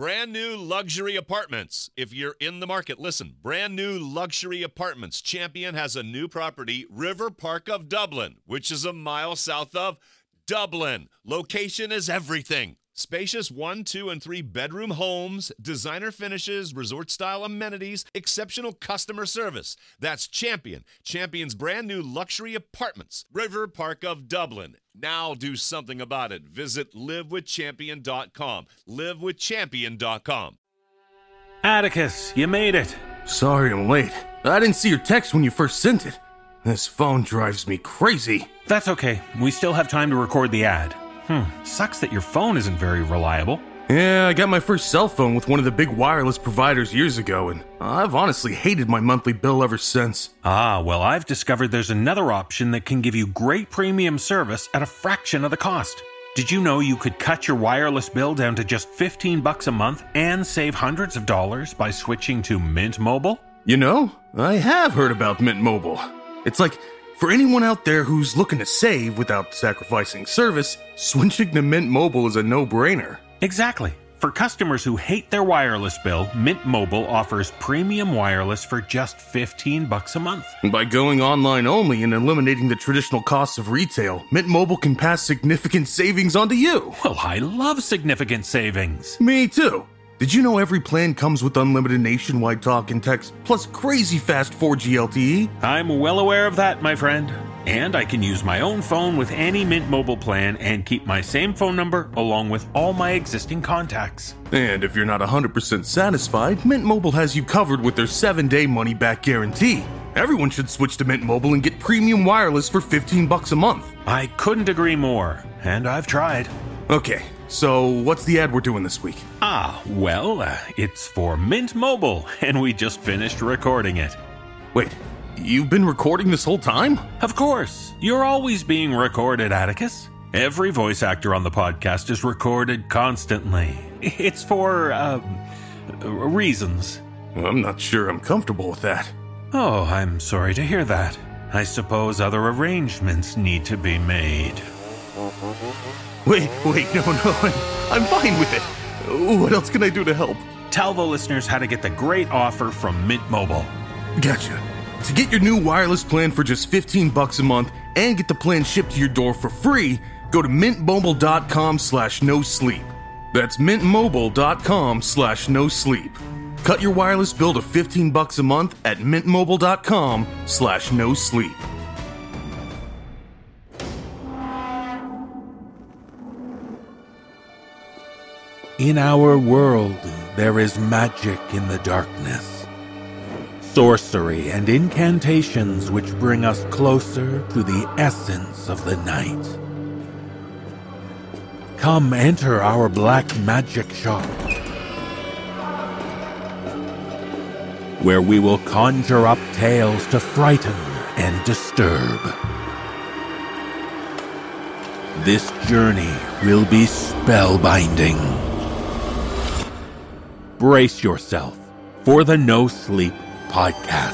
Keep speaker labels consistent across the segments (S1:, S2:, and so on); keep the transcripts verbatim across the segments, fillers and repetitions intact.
S1: Brand new luxury apartments. If you're in the market, listen. Brand new luxury apartments. Champion has a new property, River Park of Dublin, which is a mile south of Dublin. Location is everything. Spacious one, two, and three bedroom homes, designer finishes, resort-style amenities, exceptional customer service. That's Champion. Champion's brand new luxury apartments, River Park of Dublin. Now do something about it. Visit live with champion dot com. live with champion dot com.
S2: Atticus, you made it.
S3: Sorry I'm late. I didn't see your text when you first sent it. This phone drives me crazy.
S2: That's okay. We still have time to record the ad. Hmm, sucks that your phone isn't very reliable.
S3: Yeah, I got my first cell phone with one of the big wireless providers years ago, and I've honestly hated my monthly bill ever since.
S2: Ah, well, I've discovered there's another option that can give you great premium service at a fraction of the cost. Did you know you could cut your wireless bill down to just fifteen bucks a month and save hundreds of dollars by switching to Mint Mobile?
S3: You know, I have heard about Mint Mobile. It's like, for anyone out there who's looking to save without sacrificing service, switching to Mint Mobile is a no-brainer.
S2: Exactly. For customers who hate their wireless bill, Mint Mobile offers premium wireless for just fifteen bucks a month.
S3: And by going online only and eliminating the traditional costs of retail, Mint Mobile can pass significant savings onto you.
S2: Well, I love significant savings.
S3: Me too. Did you know every plan comes with unlimited nationwide talk and text, plus crazy fast four G L T E?
S2: I'm well aware of that, my friend. And I can use my own phone with any Mint Mobile plan and keep my same phone number along with all my existing contacts.
S3: And if you're not one hundred percent satisfied, Mint Mobile has you covered with their seven day money-back guarantee. Everyone should switch to Mint Mobile and get premium wireless for fifteen bucks a month.
S2: I couldn't agree more, and I've tried.
S3: Okay, so what's the ad we're doing this week?
S2: Ah, well, uh, it's for Mint Mobile, and we just finished recording it.
S3: Wait, you've been recording this whole time?
S2: Of course. You're always being recorded, Atticus. Every voice actor on the podcast is recorded constantly. It's for, uh, reasons.
S3: I'm not sure I'm comfortable with that.
S2: Oh, I'm sorry to hear that. I suppose other arrangements need to be made.
S3: Wait, wait, no, no, I'm, I'm fine with it. What else can I do to help?
S2: Tell the listeners how to get the great offer from Mint Mobile.
S3: Gotcha. To get your new wireless plan for just fifteen bucks a month and get the plan shipped to your door for free, go to mintmobile.com slash no sleep. That's mintmobile.com slash no sleep. Cut your wireless bill to fifteen bucks a month at mintmobile.com slash no sleep.
S4: In our world, there is magic in the darkness. Sorcery and incantations which bring us closer to the essence of the night. Come enter our black magic shop, where we will conjure up tales to frighten and disturb. This journey will be spellbinding. Brace yourself for the No Sleep Podcast.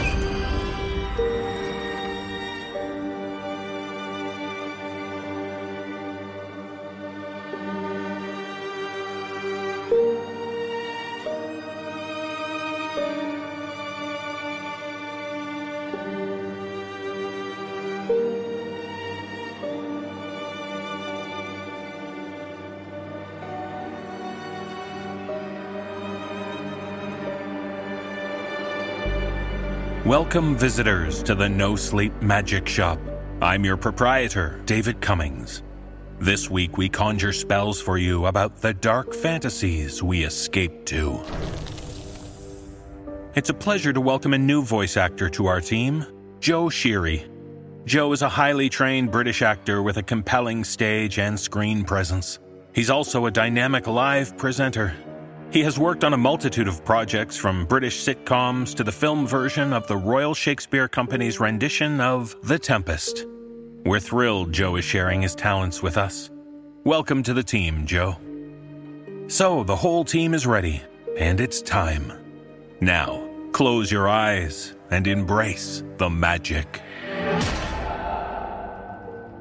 S2: Welcome, visitors, to the No Sleep Magic Shop. I'm your proprietor, David Cummings. This week, we conjure spells for you about the dark fantasies we escape to. It's a pleasure to welcome a new voice actor to our team, Joe Sheary. Joe is a highly trained British actor with a compelling stage and screen presence. He's also a dynamic live presenter. He has worked on a multitude of projects, from British sitcoms to the film version of the Royal Shakespeare Company's rendition of The Tempest. We're thrilled Joe is sharing his talents with us. Welcome to the team, Joe. So, the whole team is ready, and it's time. Now, close your eyes and embrace the magic.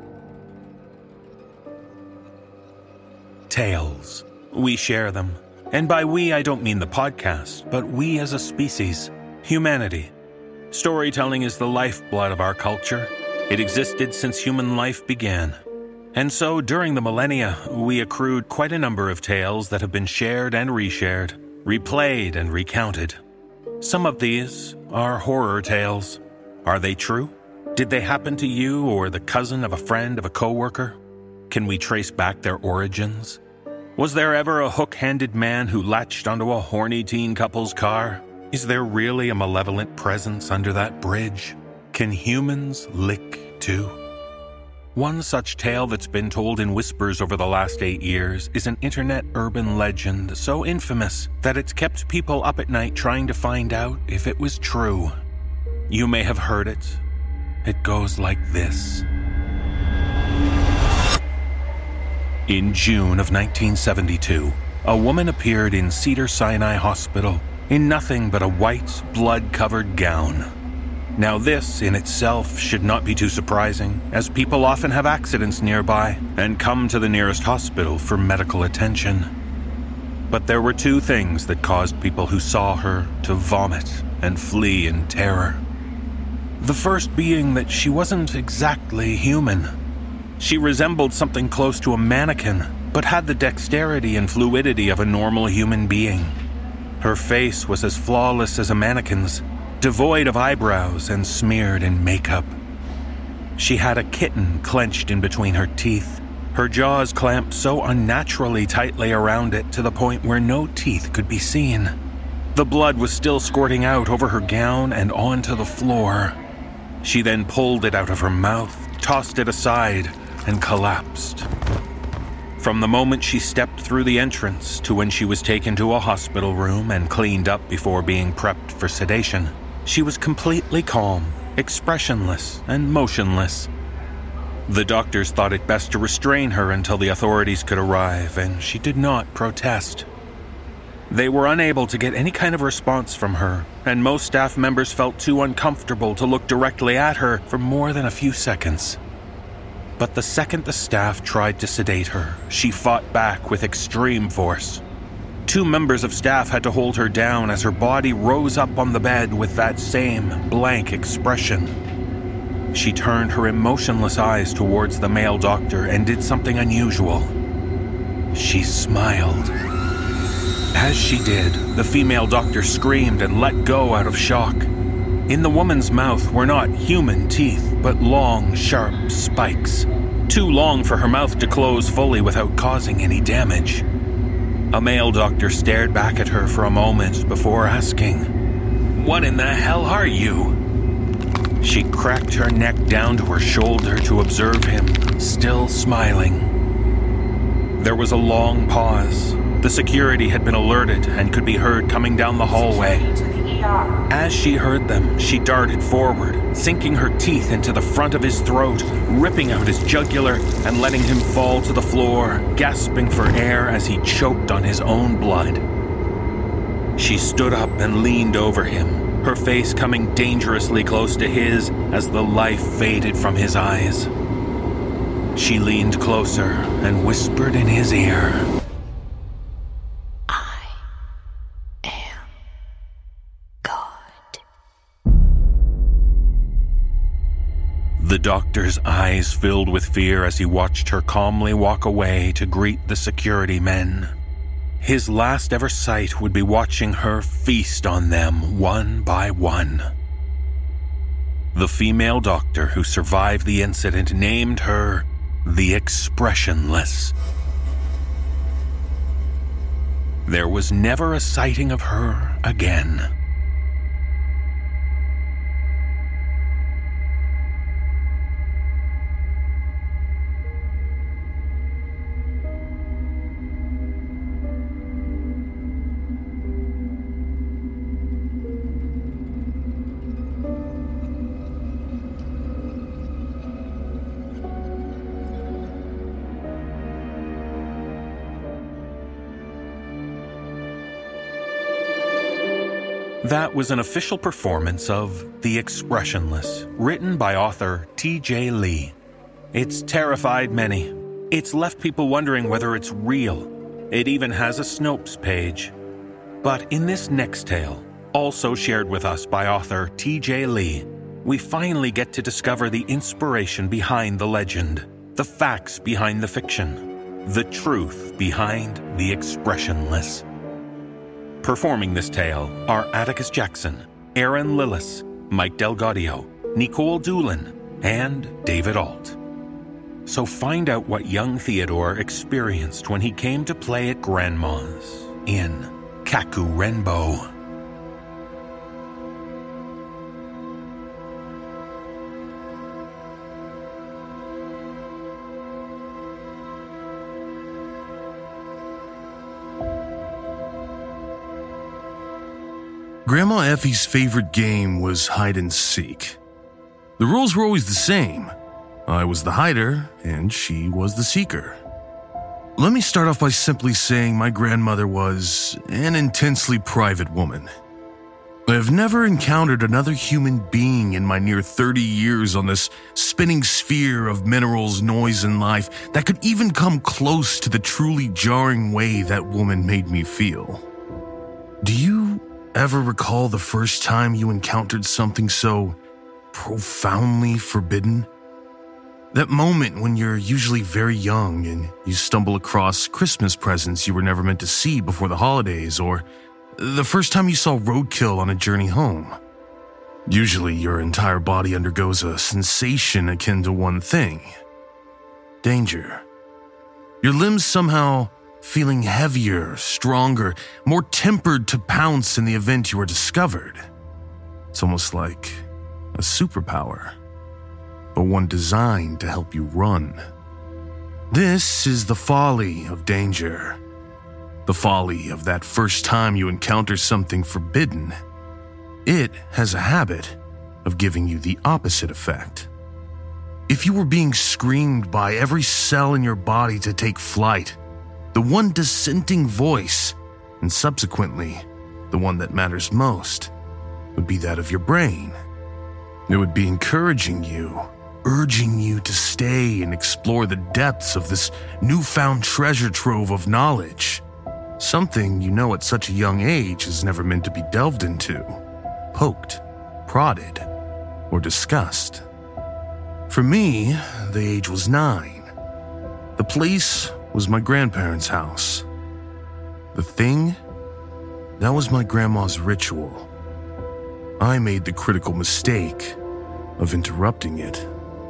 S2: Tales. We share them. And by we, I don't mean the podcast, but we as a species, humanity. Storytelling is the lifeblood of our culture. It existed since human life began. And so, during the millennia, we accrued quite a number of tales that have been shared and reshared, replayed and recounted. Some of these are horror tales. Are they true? Did they happen to you or the cousin of a friend of a coworker? Can we trace back their origins? Was there ever a hook-handed man who latched onto a horny teen couple's car? Is there really a malevolent presence under that bridge? Can humans lick too? One such tale that's been told in whispers over the last eight years is an internet urban legend so infamous that it's kept people up at night trying to find out if it was true. You may have heard it. It goes like this. In June of nineteen seventy-two, a woman appeared in Cedars-Sinai Hospital in nothing but a white, blood-covered gown. Now this, in itself, should not be too surprising, as people often have accidents nearby and come to the nearest hospital for medical attention. But there were two things that caused people who saw her to vomit and flee in terror. The first being that she wasn't exactly human. She resembled something close to a mannequin, but had the dexterity and fluidity of a normal human being. Her face was as flawless as a mannequin's, devoid of eyebrows and smeared in makeup. She had a kitten clenched in between her teeth, her jaws clamped so unnaturally tightly around it to the point where no teeth could be seen. The blood was still squirting out over her gown and onto the floor. She then pulled it out of her mouth, tossed it aside, and collapsed. From the moment she stepped through the entrance to when she was taken to a hospital room and cleaned up before being prepped for sedation, she was completely calm, expressionless, and motionless. The doctors thought it best to restrain her until the authorities could arrive, and she did not protest. They were unable to get any kind of response from her, and most staff members felt too uncomfortable to look directly at her for more than a few seconds. But the second the staff tried to sedate her, she fought back with extreme force. Two members of staff had to hold her down as her body rose up on the bed with that same blank expression. She turned her emotionless eyes towards the male doctor and did something unusual. She smiled. As she did, the female doctor screamed and let go out of shock. In the woman's mouth were not human teeth, but long, sharp spikes. Too long for her mouth to close fully without causing any damage. A male doctor stared back at her for a moment before asking, "What in the hell are you?" She cracked her neck down to her shoulder to observe him, still smiling. There was a long pause. The security had been alerted and could be heard coming down the hallway. As she heard them, she darted forward, sinking her teeth into the front of his throat, ripping out his jugular and letting him fall to the floor, gasping for air as he choked on his own blood. She stood up and leaned over him, her face coming dangerously close to his as the life faded from his eyes. She leaned closer and whispered in his ear, The doctor's eyes filled with fear as he watched her calmly walk away to greet the security men. His last ever sight would be watching her feast on them one by one. The female doctor who survived the incident named her the Expressionless. There was never a sighting of her again. That was an official performance of The Expressionless, written by author T J Lee. It's terrified many. It's left people wondering whether it's real. It even has a Snopes page. But in this next tale, also shared with us by author T J Lee, we finally get to discover the inspiration behind the legend, the facts behind the fiction, the truth behind the expressionless. Performing this tale are Atticus Jackson, Aaron Lillis, Mike Delgadio, Nicole Doolin, and David Alt. So find out what young Theodore experienced when he came to play at Grandma's in Kaku Renbo.
S3: Grandma Effie's favorite game was hide and seek. The rules were always the same. I was the hider, and she was the seeker. Let me start off by simply saying my grandmother was an intensely private woman. I have never encountered another human being in my near thirty years on this spinning sphere of minerals, noise, and life that could even come close to the truly jarring way that woman made me feel. Do you ever recall the first time you encountered something so profoundly forbidden? That moment when you're usually very young and you stumble across Christmas presents you were never meant to see before the holidays, or the first time you saw roadkill on a journey home. Usually your entire body undergoes a sensation akin to one thing: danger. Your limbs somehow feeling heavier, stronger, more tempered to pounce in the event you are discovered. It's almost like a superpower, but one designed to help you run. This is the folly of danger. The folly of that first time you encounter something forbidden. It has a habit of giving you the opposite effect. If you were being screamed by every cell in your body to take flight, the one dissenting voice, and subsequently the one that matters most, would be that of your brain. It would be encouraging you, urging you to stay and explore the depths of this newfound treasure trove of knowledge. Something you know at such a young age is never meant to be delved into, poked, prodded, or discussed. For me, the age was nine. The place was my grandparents' house. The thing, that was my grandma's ritual. I made the critical mistake of interrupting it.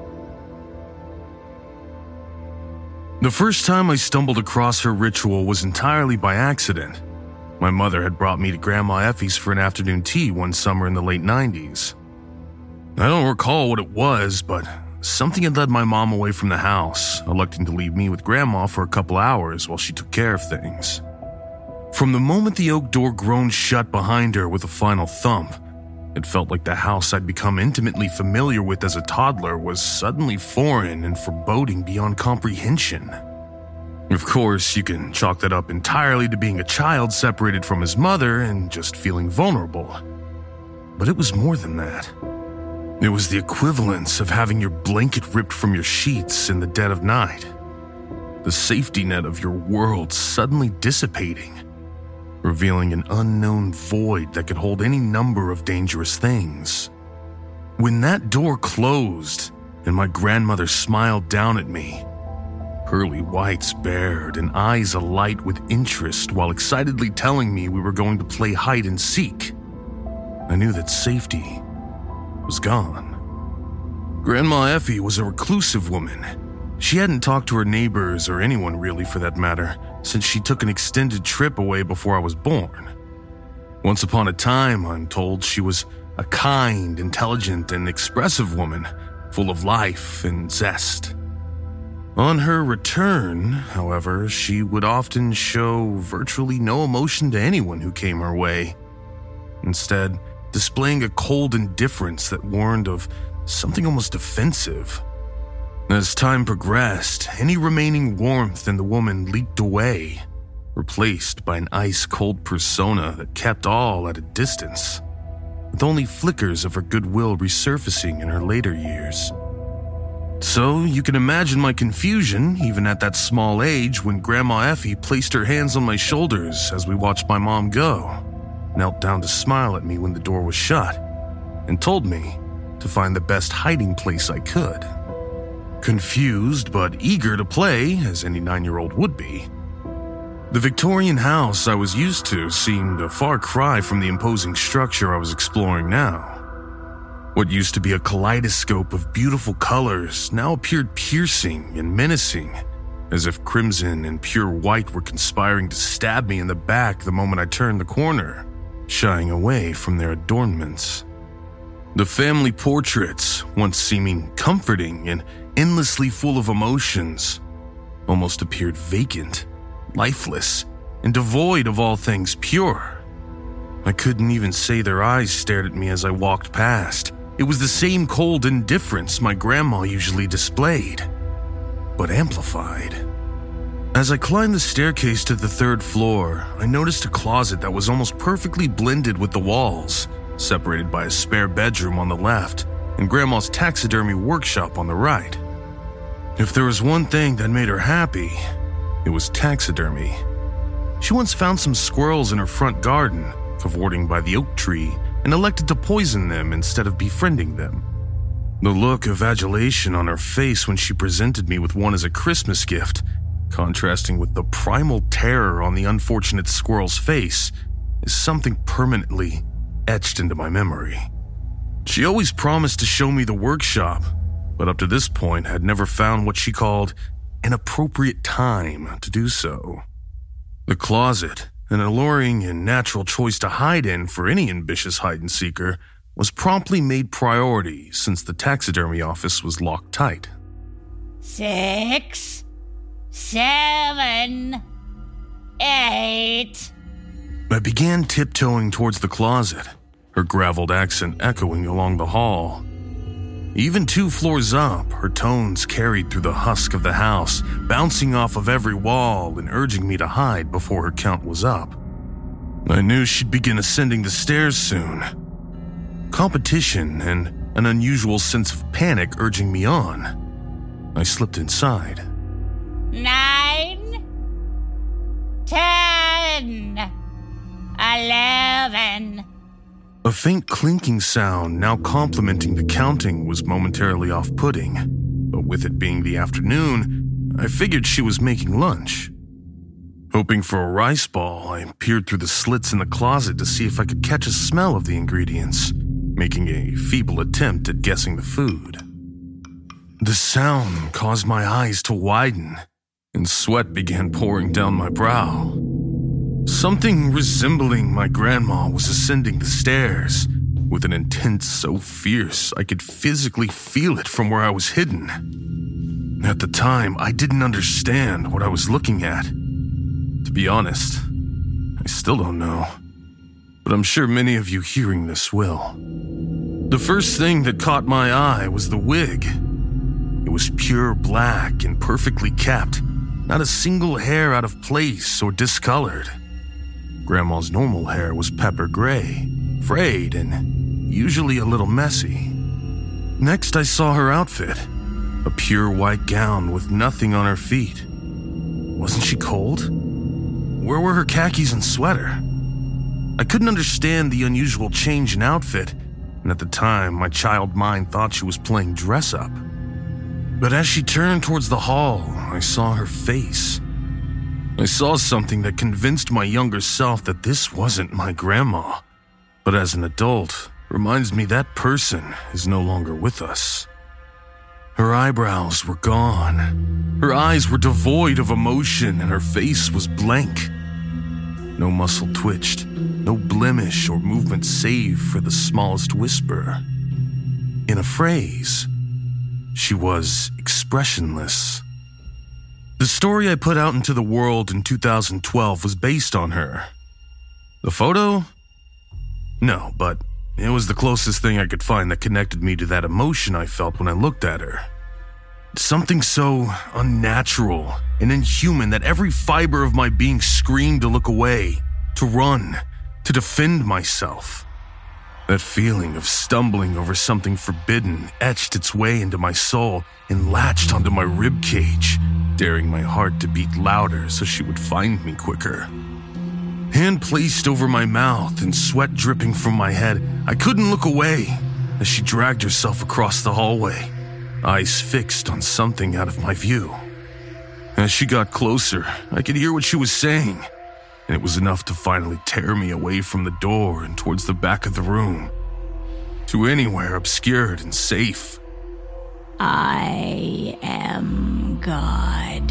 S3: The first time I stumbled across her ritual was entirely by accident. My mother had brought me to Grandma Effie's for an afternoon tea one summer in the late nineties. I don't recall what it was, but something had led my mom away from the house, electing to leave me with Grandma for a couple hours while she took care of things. From the moment the oak door groaned shut behind her with a final thump, it felt like the house I'd become intimately familiar with as a toddler was suddenly foreign and foreboding beyond comprehension. Of course, you can chalk that up entirely to being a child separated from his mother and just feeling vulnerable. But it was more than that. It was the equivalence of having your blanket ripped from your sheets in the dead of night. The safety net of your world suddenly dissipating, revealing an unknown void that could hold any number of dangerous things. When that door closed and my grandmother smiled down at me, pearly whites bared and eyes alight with interest while excitedly telling me we were going to play hide and seek, I knew that safety was gone. Grandma Effie was a reclusive woman. She hadn't talked to her neighbors or anyone really for that matter since she took an extended trip away before I was born. Once upon a time, I'm told, she was a kind, intelligent, and expressive woman, full of life and zest. On her return, however, she would often show virtually no emotion to anyone who came her way, instead displaying a cold indifference that warned of something almost offensive. As time progressed, any remaining warmth in the woman leaked away, replaced by an ice-cold persona that kept all at a distance, with only flickers of her goodwill resurfacing in her later years. So you can imagine my confusion, even at that small age, when Grandma Effie placed her hands on my shoulders as we watched my mom go, knelt down to smile at me when the door was shut, and told me to find the best hiding place I could. Confused but eager to play, as any nine-year-old would be, the Victorian house I was used to seemed a far cry from the imposing structure I was exploring now. What used to be a kaleidoscope of beautiful colors now appeared piercing and menacing, as if crimson and pure white were conspiring to stab me in the back the moment I turned the corner, shying away from their adornments. The family portraits, once seeming comforting and endlessly full of emotions, almost appeared vacant, lifeless, and devoid of all things pure. I couldn't even say their eyes stared at me as I walked past. It was the same cold indifference my grandma usually displayed, but amplified. As I climbed the staircase to the third floor, I noticed a closet that was almost perfectly blended with the walls, separated by a spare bedroom on the left and Grandma's taxidermy workshop on the right. If there was one thing that made her happy, it was taxidermy. She once found some squirrels in her front garden, cavorting by the oak tree, and elected to poison them instead of befriending them. The look of adulation on her face when she presented me with one as a Christmas gift, contrasting with the primal terror on the unfortunate squirrel's face, is something permanently etched into my memory. She always promised to show me the workshop, but up to this point had never found what she called an appropriate time to do so. The closet, an alluring and natural choice to hide in for any ambitious hide-and-seeker, was promptly made priority since the taxidermy office was locked tight.
S5: Six, seven, eight.
S3: I began tiptoeing towards the closet, her graveled accent echoing along the hall. Even two floors up, her tones carried through the husk of the house, bouncing off of every wall and urging me to hide before her count was up. I knew she'd begin ascending the stairs soon. Competition and an unusual sense of panic urging me on. I slipped inside.
S5: Nine, ten, eleven.
S3: A faint clinking sound, now complementing the counting, was momentarily off-putting, but with it being the afternoon, I figured she was making lunch. Hoping for a rice ball, I peered through the slits in the closet to see if I could catch a smell of the ingredients, making a feeble attempt at guessing the food. The sound caused my eyes to widen, and sweat began pouring down my brow. Something resembling my grandma was ascending the stairs, with an intent so fierce I could physically feel it from where I was hidden. At the time, I didn't understand what I was looking at. To be honest, I still don't know, but I'm sure many of you hearing this will. The first thing that caught my eye was the wig. It was pure black and perfectly kept, not a single hair out of place or discolored. Grandma's normal hair was pepper gray, frayed, and usually a little messy. Next, I saw her outfit, a pure white gown with nothing on her feet. Wasn't she cold? Where were her khakis and sweater? I couldn't understand the unusual change in outfit, and at the time, my child mind thought she was playing dress-up. But as she turned towards the hall, I saw her face. I saw something that convinced my younger self that this wasn't my grandma, but as an adult, reminds me that person is no longer with us. Her eyebrows were gone. Her eyes were devoid of emotion, and her face was blank. No muscle twitched, no blemish or movement save for the smallest whisper. In a phrase, she was expressionless. The story I put out into the world in two thousand twelve was based on her. The photo? No, but it was the closest thing I could find that connected me to that emotion I felt when I looked at her. Something so unnatural and inhuman that every fiber of my being screamed to look away, to run, to defend myself. That feeling of stumbling over something forbidden etched its way into my soul and latched onto my rib cage, daring my heart to beat louder so she would find me quicker. Hand placed over my mouth and sweat dripping from my head, I couldn't look away as she dragged herself across the hallway, eyes fixed on something out of my view. As she got closer, I could hear what she was saying, and it was enough to finally tear me away from the door and towards the back of the room, to anywhere obscured and safe.
S5: I am God.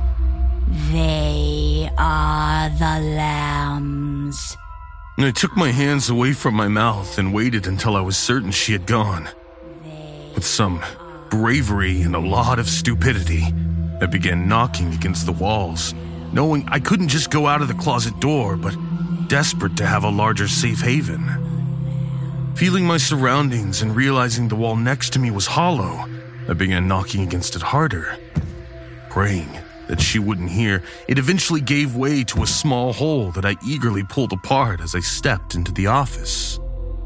S5: They are the lambs.
S3: I took my hands away from my mouth and waited until I was certain she had gone. With some bravery and a lot of stupidity, I began knocking against the walls, knowing I couldn't just go out of the closet door, but desperate to have a larger safe haven. Feeling my surroundings and realizing the wall next to me was hollow, I began knocking against it harder. Praying that she wouldn't hear, it eventually gave way to a small hole that I eagerly pulled apart as I stepped into the office.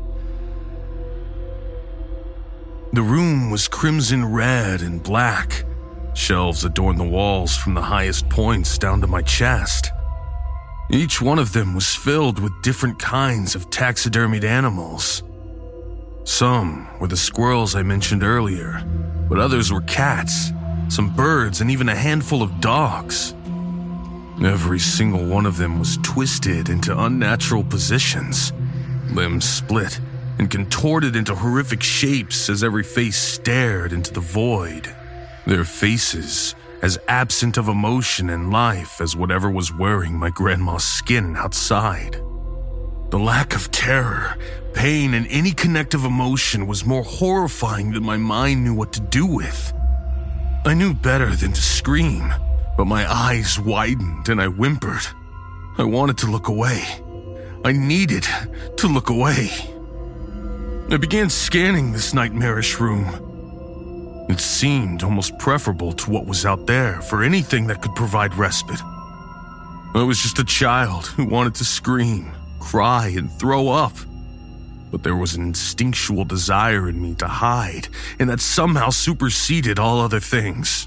S3: The room was crimson red and black. Shelves adorned the walls from the highest points down to my chest. Each one of them was filled with different kinds of taxidermied animals. Some were the squirrels I mentioned earlier, but others were cats, some birds, and even a handful of dogs. Every single one of them was twisted into unnatural positions, limbs split and contorted into horrific shapes as every face stared into the void. Their faces as absent of emotion and life as whatever was wearing my grandma's skin outside. The lack of terror, pain, and any connective emotion was more horrifying than my mind knew what to do with. I knew better than to scream, but my eyes widened and I whimpered. I wanted to look away. I needed to look away. I began scanning this nightmarish room. It seemed almost preferable to what was out there for anything that could provide respite. I was just a child who wanted to scream, cry, and throw up. But there was an instinctual desire in me to hide, and that somehow superseded all other things.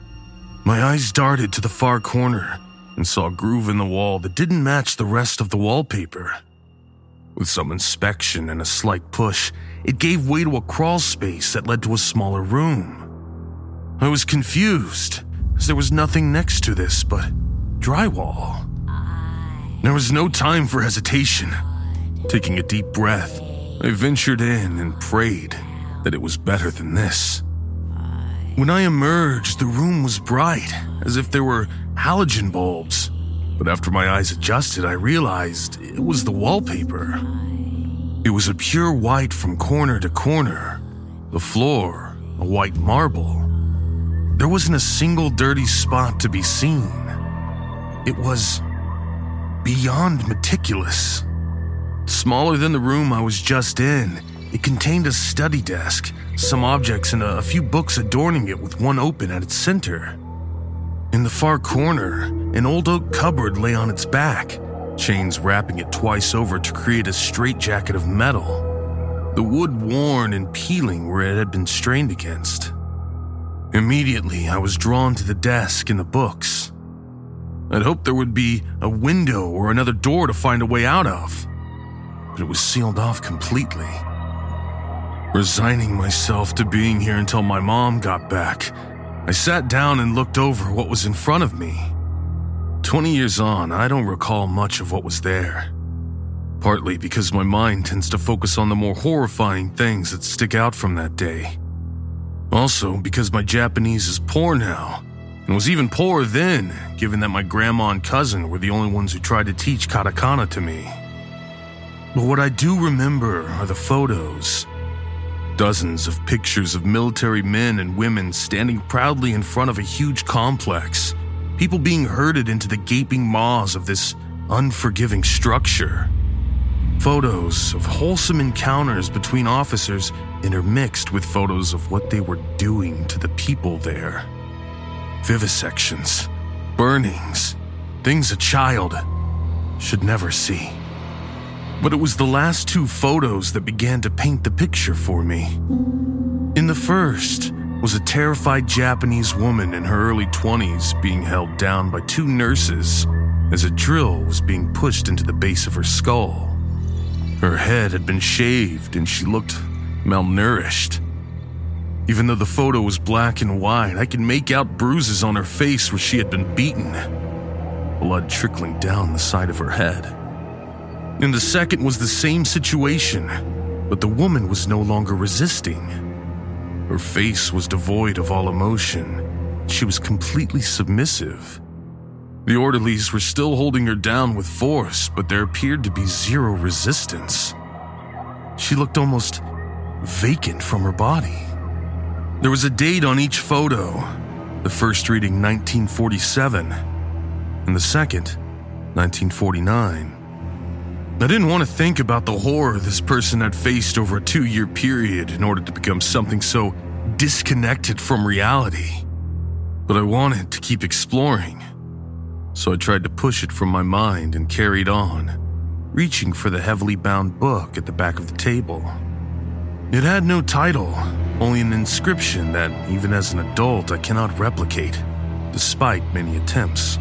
S3: My eyes darted to the far corner and saw a groove in the wall that didn't match the rest of the wallpaper. With some inspection and a slight push, it gave way to a crawl space that led to a smaller room. I was confused, as there was nothing next to this but drywall. There was no time for hesitation. Taking a deep breath, I ventured in and prayed that it was better than this. When I emerged, the room was bright, as if there were halogen bulbs. But after my eyes adjusted, I realized it was the wallpaper. It was a pure white from corner to corner. The floor, a white marble. There wasn't a single dirty spot to be seen. It was beyond meticulous. Smaller than the room I was just in, it contained a study desk, some objects, and a few books adorning it with one open at its center. In the far corner, an old oak cupboard lay on its back, chains wrapping it twice over to create a straitjacket of metal, the wood worn and peeling where it had been strained against. Immediately, I was drawn to the desk and the books. I'd hoped there would be a window or another door to find a way out of, but it was sealed off completely. Resigning myself to being here until my mom got back, I sat down and looked over what was in front of me. Twenty years on, I don't recall much of what was there. Partly because my mind tends to focus on the more horrifying things that stick out from that day. Also because my Japanese is poor now, and was even poorer then, given that my grandma and cousin were the only ones who tried to teach katakana to me. But what I do remember are the photos. Dozens of pictures of military men and women standing proudly in front of a huge complex, people being herded into the gaping maws of this unforgiving structure. Photos of wholesome encounters between officers intermixed with photos of what they were doing to the people there. Vivisections, burnings, things a child should never see. But it was the last two photos that began to paint the picture for me. In the first was a terrified Japanese woman in her early twenties being held down by two nurses as a drill was being pushed into the base of her skull. Her head had been shaved and she looked malnourished. Even though the photo was black and white, I could make out bruises on her face where she had been beaten, blood trickling down the side of her head. And the second was the same situation, but the woman was no longer resisting. Her face was devoid of all emotion. She was completely submissive. The orderlies were still holding her down with force, but there appeared to be zero resistance. She looked almost vacant from her body. There was a date on each photo, the first reading nineteen forty-seven, and the second, nineteen forty-nine. I didn't want to think about the horror this person had faced over a two-year period in order to become something so disconnected from reality, but I wanted to keep exploring. So I tried to push it from my mind and carried on, reaching for the heavily bound book at the back of the table. It had no title, only an inscription that, even as an adult, I cannot replicate, despite many attempts.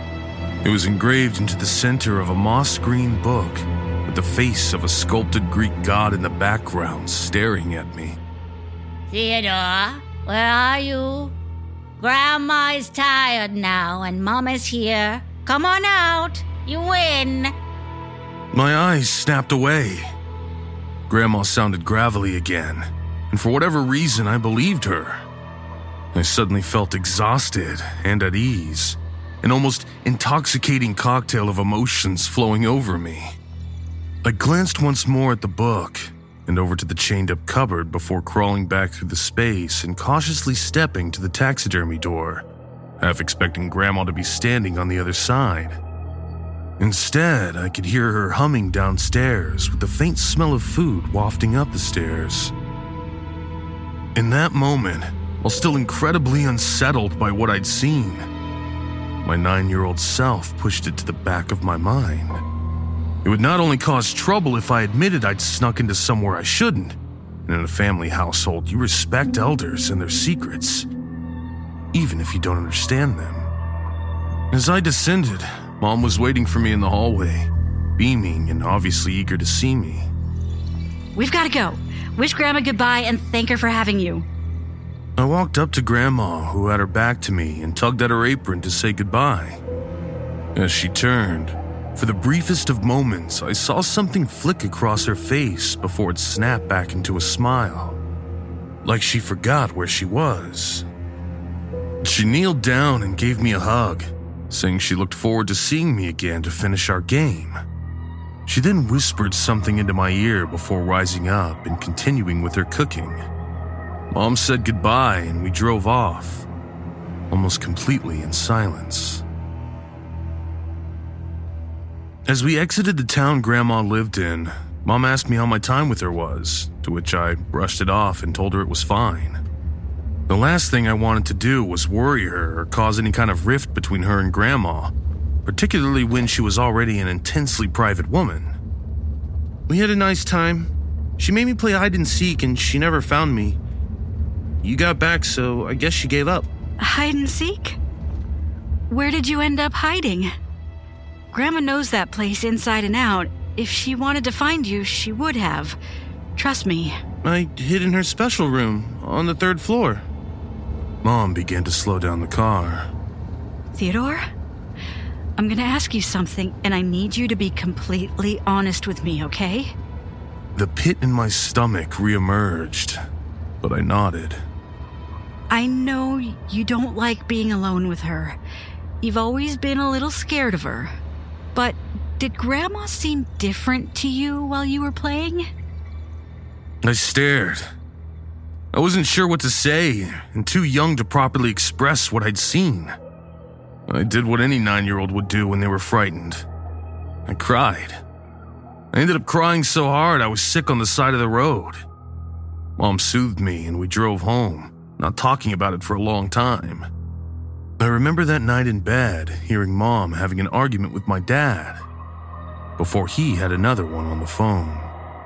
S3: It was engraved into the center of a moss-green book, with the face of a sculpted Greek god in the background staring at me.
S5: Theodore, where are you? Grandma is tired now and Mom is here. Come on out. You win.
S3: My eyes snapped away. Grandma sounded gravelly again, and for whatever reason, I believed her. I suddenly felt exhausted and at ease, an almost intoxicating cocktail of emotions flowing over me. I glanced once more at the book and over to the chained-up cupboard before crawling back through the space and cautiously stepping to the taxidermy door, half expecting Grandma to be standing on the other side. Instead, I could hear her humming downstairs with the faint smell of food wafting up the stairs. In that moment, while still incredibly unsettled by what I'd seen, my nine-year-old self pushed it to the back of my mind. It would not only cause trouble if I admitted I'd snuck into somewhere I shouldn't. And in a family household, you respect elders and their secrets, even if you don't understand them. As I descended, Mom was waiting for me in the hallway, beaming and obviously eager to see me.
S6: We've got to go. Wish Grandma goodbye and thank her for having you.
S3: I walked up to Grandma, who had her back to me, and tugged at her apron to say goodbye. As she turned, for the briefest of moments, I saw something flick across her face before it snapped back into a smile, like she forgot where she was. She kneeled down and gave me a hug, saying she looked forward to seeing me again to finish our game. She then whispered something into my ear before rising up and continuing with her cooking. Mom said goodbye and we drove off, almost completely in silence. As we exited the town Grandma lived in, Mom asked me how my time with her was, to which I brushed it off and told her it was fine. The last thing I wanted to do was worry her or cause any kind of rift between her and Grandma, particularly when she was already an intensely private woman. We had a nice time. She made me play hide and seek and she never found me. You got back, so I guess she gave up.
S6: Hide and seek? Where did you end up hiding? Grandma knows that place inside and out. If she wanted to find you, she would have. Trust me.
S3: I hid in her special room on the third floor. Mom began to slow down the car.
S6: Theodore, I'm going to ask you something, and I need you to be completely honest with me, okay?
S3: The pit in my stomach reemerged, but I nodded.
S6: I know you don't like being alone with her. You've always been a little scared of her. But did Grandma seem different to you while you were playing?
S3: I stared. I wasn't sure what to say and too young to properly express what I'd seen. I did what any nine-year-old would do when they were frightened. I cried. I ended up crying so hard I was sick on the side of the road. Mom soothed me and we drove home, not talking about it for a long time. I remember that night in bed, hearing Mom having an argument with my dad. before he had another one on the phone.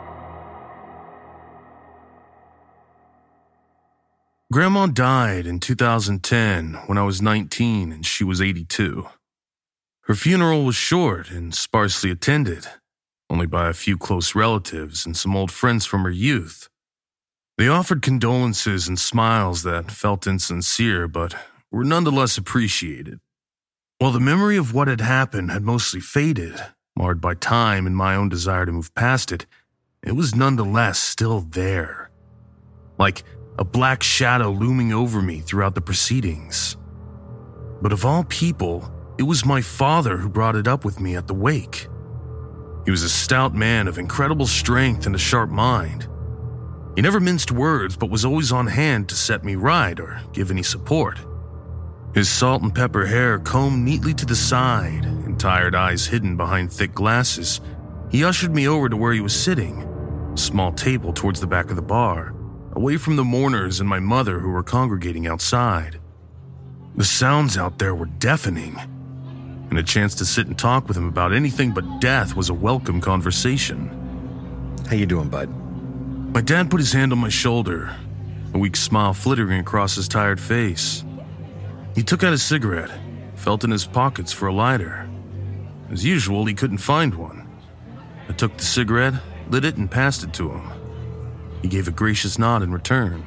S3: Grandma died in two thousand ten when I was nineteen and she was eighty-two. Her funeral was short and sparsely attended, only by a few close relatives and some old friends from her youth. They offered condolences and smiles that felt insincere but were nonetheless appreciated. While the memory of what had happened had mostly faded, marred by time and my own desire to move past it, it was nonetheless still there. Like a black shadow looming over me throughout the proceedings. But of all people, it was my father who brought it up with me at the wake. He was a stout man of incredible strength and a sharp mind. He never minced words, but was always on hand to set me right or give any support. His salt and pepper hair combed neatly to the side and tired eyes hidden behind thick glasses, he ushered me over to where he was sitting, a small table towards the back of the bar, away from the mourners and my mother who were congregating outside. The sounds out there were deafening, and a chance to sit and talk with him about anything but death was a welcome conversation.
S7: How you doing, bud?
S3: My dad put his hand on my shoulder, a weak smile flittering across his tired face. He took out a cigarette, felt in his pockets for a lighter. As usual, he couldn't find one. I took the cigarette, lit it, and passed it to him. He gave a gracious nod in return.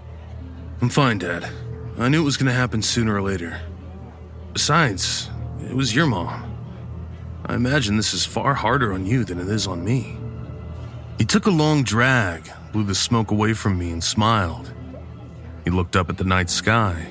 S3: I'm fine, Dad. I knew it was going to happen sooner or later. Besides, it was your mom. I imagine this is far harder on you than it is on me. He took a long drag, blew the smoke away from me, and smiled. He looked up at the night sky.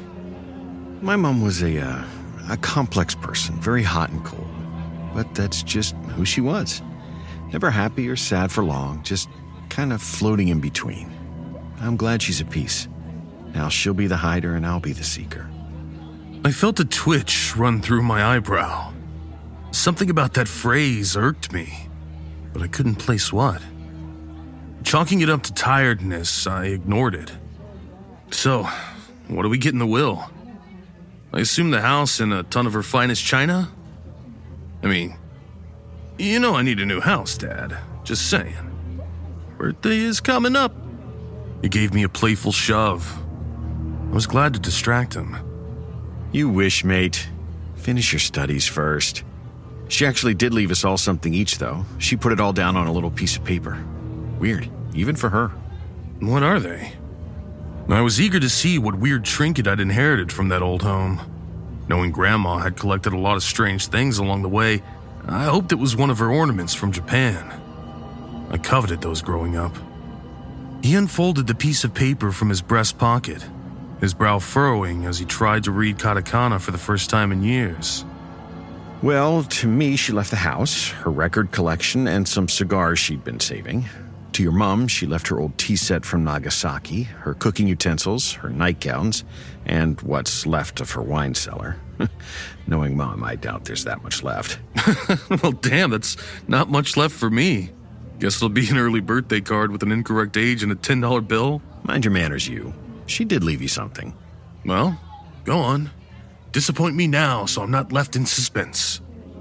S7: My mom was a, uh, a complex person, very hot and cold. But that's just who she was. Never happy or sad for long, just kind of floating in between. I'm glad she's at peace. Now she'll be the hider and I'll be the seeker.
S3: I felt a twitch run through my eyebrow. Something about that phrase irked me, but I couldn't place what. Chalking it up to tiredness, I ignored it. So, what do we get in the will? I assume the house and a ton of her finest china? I mean, you know I need a new house, Dad. Just saying. Birthday is coming up. He gave me a playful shove. I was glad to distract him.
S7: You wish, mate. Finish your studies first. She actually did leave us all something each, though. She put it all down on a little piece of paper. Weird, even for her.
S3: What are they? I was eager to see what weird trinket I'd inherited from that old home. Knowing Grandma had collected a lot of strange things along the way, I hoped it was one of her ornaments from Japan. I coveted those growing up. He unfolded the piece of paper from his breast pocket, his brow furrowing as he tried to read katakana for the first time in years.
S7: Well, to me, she left the house, her record collection, and some cigars she'd been saving. To your mom, she left her old tea set from Nagasaki, her cooking utensils, her nightgowns, and what's left of her wine cellar. Knowing Mom, I doubt there's that much left.
S3: Well, damn, that's not much left for me. Guess it'll be an early birthday card with an incorrect age and a ten dollar bill.
S7: Mind your manners, you. She did leave you something.
S3: Well, go on. Disappoint me now so I'm not left in suspense.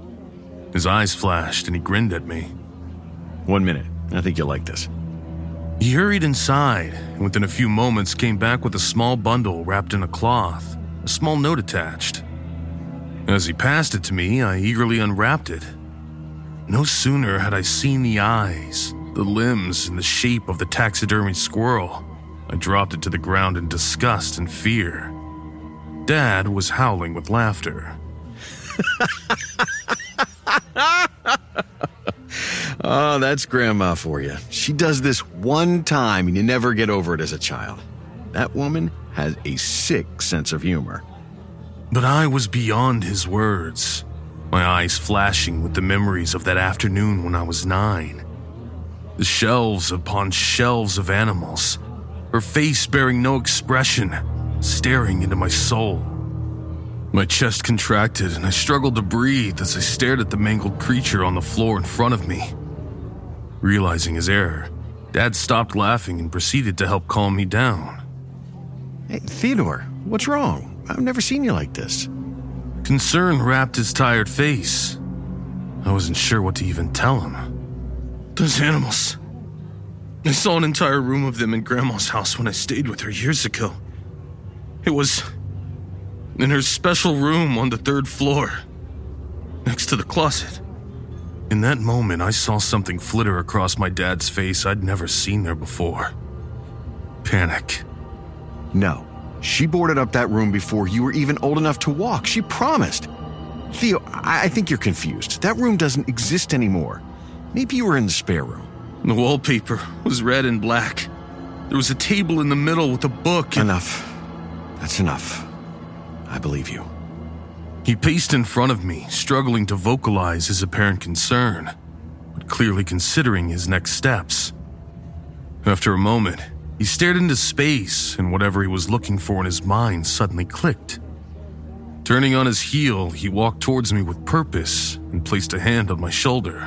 S3: His eyes flashed and he grinned at me.
S7: One minute. I think you'll like this.
S3: He hurried inside and within a few moments came back with a small bundle wrapped in a cloth, a small note attached. As he passed it to me, I eagerly unwrapped it. No sooner had I seen the eyes, the limbs, and the shape of the taxidermy squirrel, I dropped it to the ground in disgust and fear. Dad was howling with laughter.
S7: Oh, that's Grandma for you. She does this one time and you never get over it as a child. That woman has a sick sense of humor.
S3: But I was beyond his words, my eyes flashing with the memories of that afternoon when I was nine. The shelves upon shelves of animals, her face bearing no expression, staring into my soul. My chest contracted and I struggled to breathe as I stared at the mangled creature on the floor in front of me. Realizing his error, Dad stopped laughing and proceeded to help calm me down.
S7: Hey, Theodore, what's wrong? I've never seen you like this.
S3: Concern wrapped his tired face. I wasn't sure what to even tell him. Those animals. I saw an entire room of them in Grandma's house when I stayed with her years ago. It was in her special room on the third floor, next to the closet. In that moment, I saw something flitter across my dad's face I'd never seen there before. Panic.
S7: No, she boarded up that room before you were even old enough to walk. She promised. Theo, I, I think you're confused. That room doesn't exist anymore. Maybe you were in the spare room.
S3: The wallpaper was red and black. There was a table in the middle with a book. And...
S7: Enough. That's enough. I believe you.
S3: He paced in front of me, struggling to vocalize his apparent concern, but clearly considering his next steps. After a moment, he stared into space, and whatever he was looking for in his mind suddenly clicked. Turning on his heel, he walked towards me with purpose and placed a hand on my shoulder.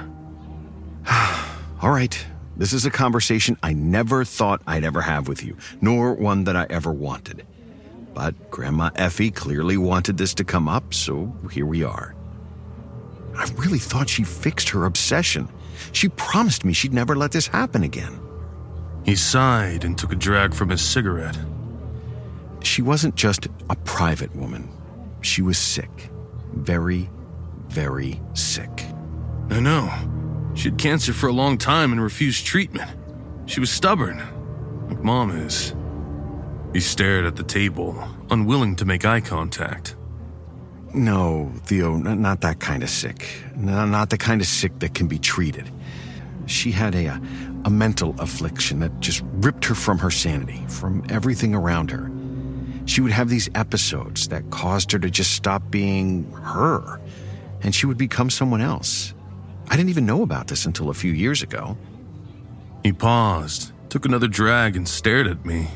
S7: All right, this is a conversation I never thought I'd ever have with you, nor one that I ever wanted. But Grandma Effie clearly wanted this to come up, so here we are. I really thought she fixed her obsession. She promised me she'd never let this happen again.
S3: He sighed and took a drag from his cigarette.
S7: She wasn't just a private woman. She was sick. Very, very sick.
S3: I know. She had cancer for a long time and refused treatment. She was stubborn, like Mom is. He stared at the table, unwilling to make eye contact.
S7: No, Theo, not that kind of sick. Not the kind of sick that can be treated. She had a, a mental affliction that just ripped her from her sanity, from everything around her. She would have these episodes that caused her to just stop being her, and she would become someone else. I didn't even know about this until a few years ago.
S3: He paused, took another drag, and stared at me.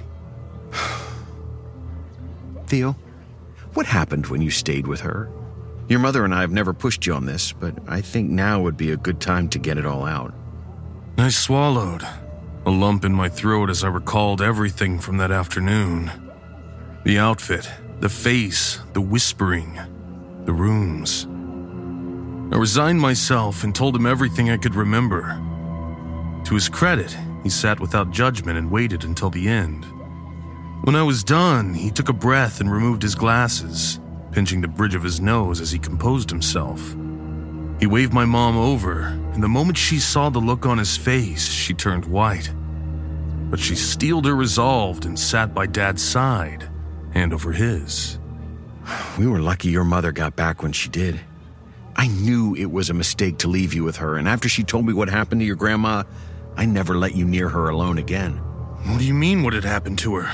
S7: Theo, what happened when you stayed with her? Your mother and I have never pushed you on this, but I think now would be a good time to get it all out.
S3: I swallowed, a lump in my throat as I recalled everything from that afternoon. The outfit, the face, the whispering, the rooms. I resigned myself and told him everything I could remember. To his credit, he sat without judgment and waited until the end. When I was done, he took a breath and removed his glasses, pinching the bridge of his nose as he composed himself. He waved my mom over, and the moment she saw the look on his face, she turned white. But she steeled her resolve and sat by Dad's side, hand over his.
S7: We were lucky your mother got back when she did. I knew it was a mistake to leave you with her, and after she told me what happened to your grandma, I never let you near her alone again.
S3: What do you mean what had happened to her?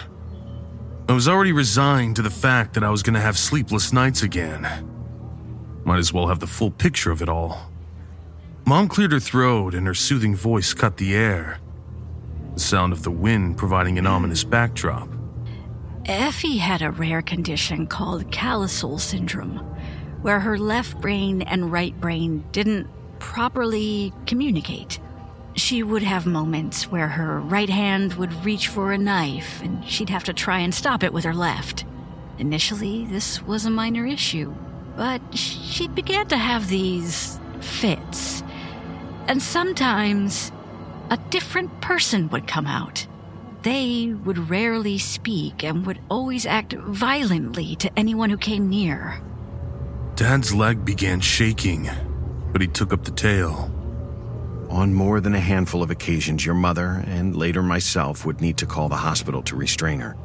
S3: I was already resigned to the fact that I was going to have sleepless nights again. Might as well have the full picture of it all. Mom cleared her throat and her soothing voice cut the air, the sound of the wind providing an ominous backdrop.
S6: Effie had a rare condition called calisol syndrome, where her left brain and right brain didn't properly communicate. She would have moments where her right hand would reach for a knife and she'd have to try and stop it with her left. Initially, this was a minor issue, but she began to have these fits. And sometimes, a different person would come out. They would rarely speak and would always act violently to anyone who came near.
S3: Dad's leg began shaking, but he took up the tale.
S7: On more than a handful of occasions, your mother, and later myself, would need to call the hospital to restrain her.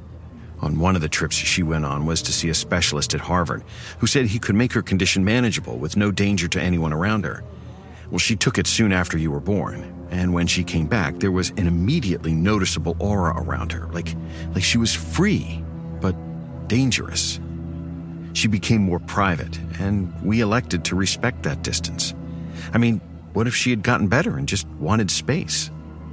S7: On one of the trips she went on was to see a specialist at Harvard, who said he could make her condition manageable with no danger to anyone around her. Well, she took it soon after you were born, and when she came back, there was an immediately noticeable aura around her, like, like she was free, but dangerous. She became more private, and we elected to respect that distance. I mean, what if she had gotten better and just wanted space?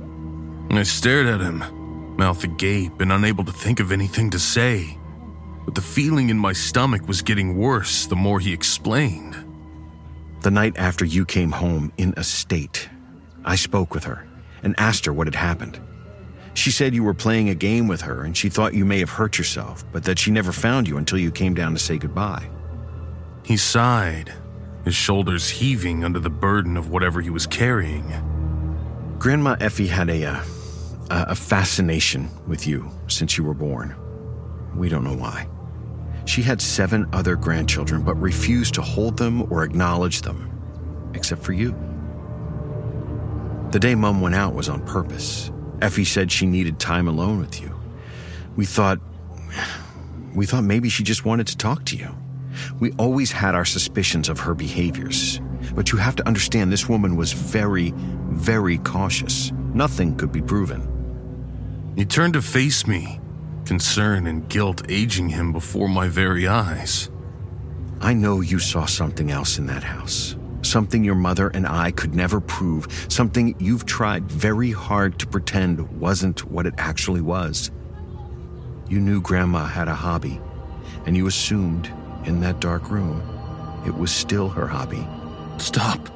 S3: I stared at him, mouth agape and unable to think of anything to say. But the feeling in my stomach was getting worse the more he explained.
S7: The night after you came home in a state, I spoke with her and asked her what had happened. She said you were playing a game with her and she thought you may have hurt yourself, but that she never found you until you came down to say goodbye.
S3: He sighed, his shoulders heaving under the burden of whatever he was carrying.
S7: Grandma Effie had a, uh, a fascination with you since you were born. We don't know why. She had seven other grandchildren, but refused to hold them or acknowledge them, except for you. The day Mom went out was on purpose. Effie said she needed time alone with you. We thought... We thought maybe she just wanted to talk to you. We always had our suspicions of her behaviors. But you have to understand, this woman was very, very cautious. Nothing could be proven.
S3: He turned to face me, concern and guilt aging him before my very eyes.
S7: I know you saw something else in that house. Something your mother and I could never prove. Something you've tried very hard to pretend wasn't what it actually was. You knew Grandma had a hobby, and you assumed in that dark room it was still her hobby.
S3: Stop.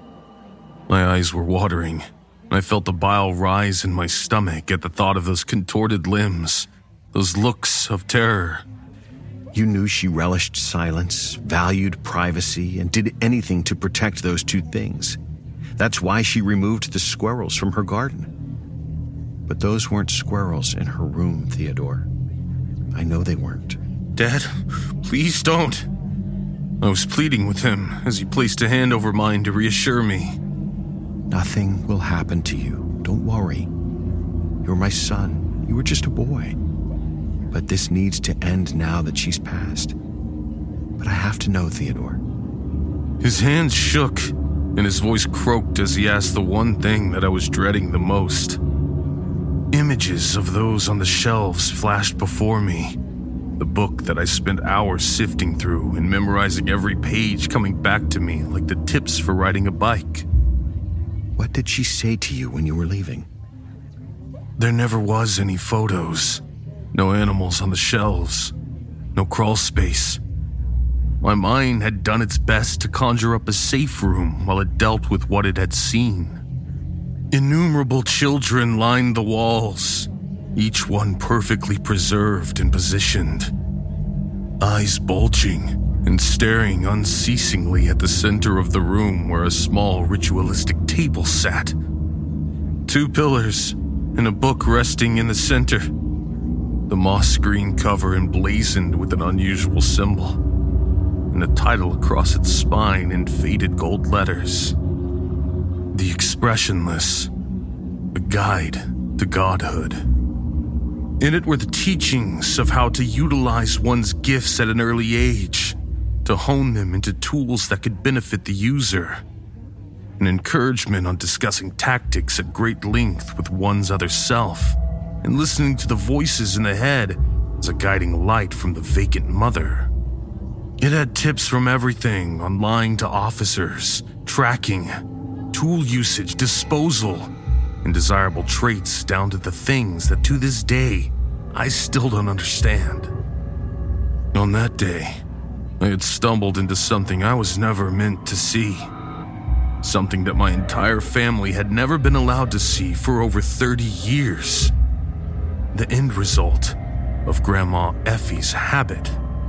S3: My eyes were watering. I felt the bile rise in my stomach at the thought of those contorted limbs, those looks of terror.
S7: You knew she relished silence, valued privacy, and did anything to protect those two things. That's why she removed the squirrels from her garden. But those weren't squirrels in her room, Theodore. I know they weren't.
S3: Dad, please don't. I was pleading with him as he placed a hand over mine to reassure me.
S7: Nothing will happen to you. Don't worry. You're my son. You were just a boy. But this needs to end now that she's passed. But I have to know, Theodore.
S3: His hands shook, and his voice croaked as he asked the one thing that I was dreading the most. Images of those on the shelves flashed before me. The book that I spent hours sifting through and memorizing every page coming back to me like the tips for riding a bike.
S7: What did she say to you when you were leaving?
S3: There never was any photos. No animals on the shelves. No crawl space. My mind had done its best to conjure up a safe room while it dealt with what it had seen. Innumerable children lined the walls, each one perfectly preserved and positioned. Eyes bulging and staring unceasingly at the center of the room where a small ritualistic table sat. Two pillars and a book resting in the center. The moss green cover emblazoned with an unusual symbol, and a title across its spine in faded gold letters. The Expressionless, a guide to godhood. In it were the teachings of how to utilize one's gifts at an early age, to hone them into tools that could benefit the user. An encouragement on discussing tactics at great length with one's other self, and listening to the voices in the head as a guiding light from the vacant mother. It had tips from everything on lying to officers, tracking, tool usage, disposal, and desirable traits down to the things that to this day I still don't understand. On that day, I had stumbled into something I was never meant to see. Something that my entire family had never been allowed to see for over thirty years. The end result of Grandma Effie's habit.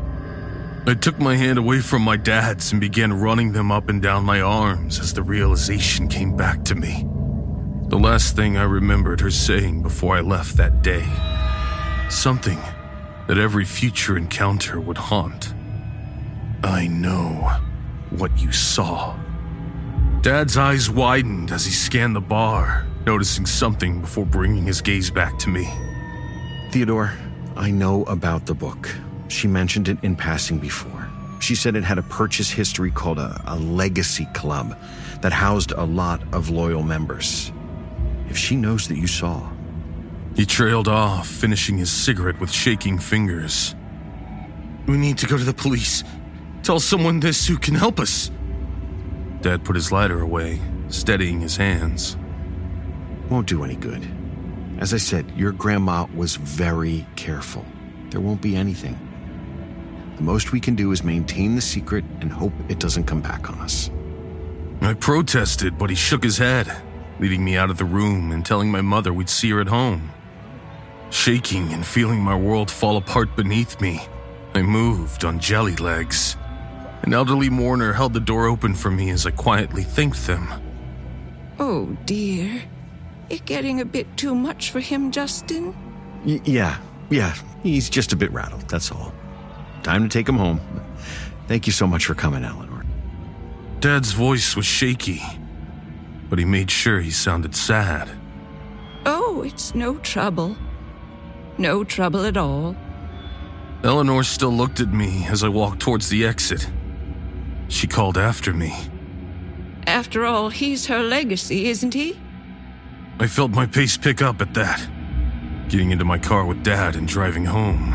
S3: I took my hand away from my dad's and began running them up and down my arms as the realization came back to me. The last thing I remembered her saying before I left that day. Something that every future encounter would haunt. I know what you saw. Dad's eyes widened as he scanned the bar, noticing something before bringing his gaze back to me.
S7: Theodore, I know about the book. She mentioned it in passing before. She said it had a purchase history called a, a legacy club that housed a lot of loyal members. If she knows that you saw...
S3: He trailed off, finishing his cigarette with shaking fingers. We need to go to the police. Tell someone this who can help us. Dad put his lighter away, steadying his hands.
S7: Won't do any good. As I said, your grandma was very careful. There won't be anything. The most we can do is maintain the secret and hope it doesn't come back on us.
S3: I protested, but he shook his head, leading me out of the room and telling my mother we'd see her at home. Shaking and feeling my world fall apart beneath me, I moved on jelly legs. An elderly mourner held the door open for me as I quietly thanked them.
S8: Oh, dear. You're getting a bit too much for him, Justin.
S7: Y- yeah, yeah, he's just a bit rattled, that's all. Time to take him home. Thank you so much for coming, Eleanor.
S3: Dad's voice was shaky, but he made sure he sounded sad.
S8: Oh, it's no trouble. No trouble at all.
S3: Eleanor still looked at me as I walked towards the exit. She called after me.
S8: After all, he's her legacy, isn't he?
S3: I felt my pace pick up at that, getting into my car with Dad and driving home.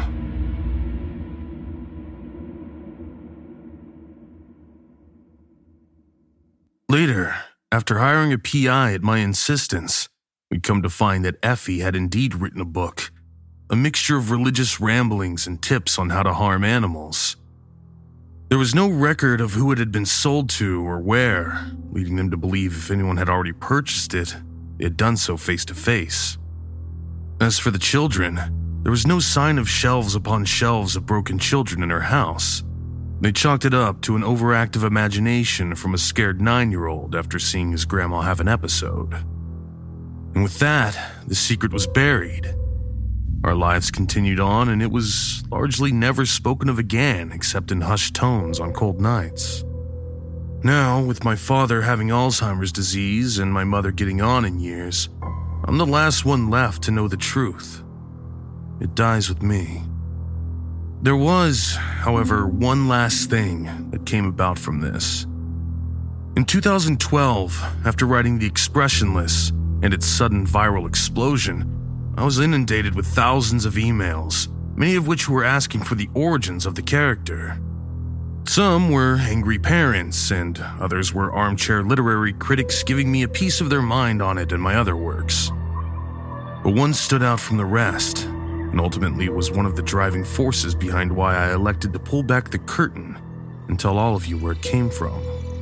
S3: Later, after hiring a P I at my insistence, we'd come to find that Effie had indeed written a book, a mixture of religious ramblings and tips on how to harm animals. There was no record of who it had been sold to or where, leading them to believe if anyone had already purchased it, they had done so face to face. As for the children, there was no sign of shelves upon shelves of broken children in her house. They chalked it up to an overactive imagination from a scared nine-year-old after seeing his grandma have an episode. And with that, the secret was buried. Our lives continued on, and it was largely never spoken of again except in hushed tones on cold nights. Now, with my father having Alzheimer's disease and my mother getting on in years, I'm the last one left to know the truth. It dies with me. There was, however, one last thing that came about from this. In two thousand twelve, after writing The Expressionless and its sudden viral explosion, I was inundated with thousands of emails, many of which were asking for the origins of the character. Some were angry parents, and others were armchair literary critics giving me a piece of their mind on it and my other works. But one stood out from the rest, and ultimately was one of the driving forces behind why I elected to pull back the curtain and tell all of you where it came from.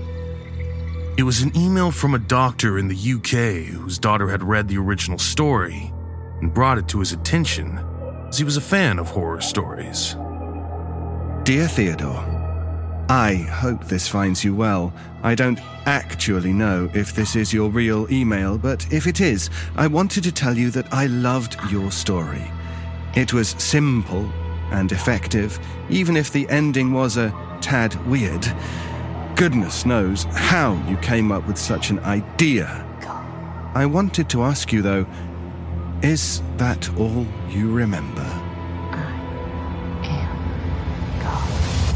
S3: It was an email from a doctor in the U K whose daughter had read the original story and brought it to his attention, as he was a fan of horror stories.
S9: Dear Theodore, I hope this finds you well. I don't actually know if this is your real email, but if it is, I wanted to tell you that I loved your story. It was simple and effective, even if the ending was a tad weird. Goodness knows how you came up with such an idea. I wanted to ask you, though, is that all you remember?
S10: I am God.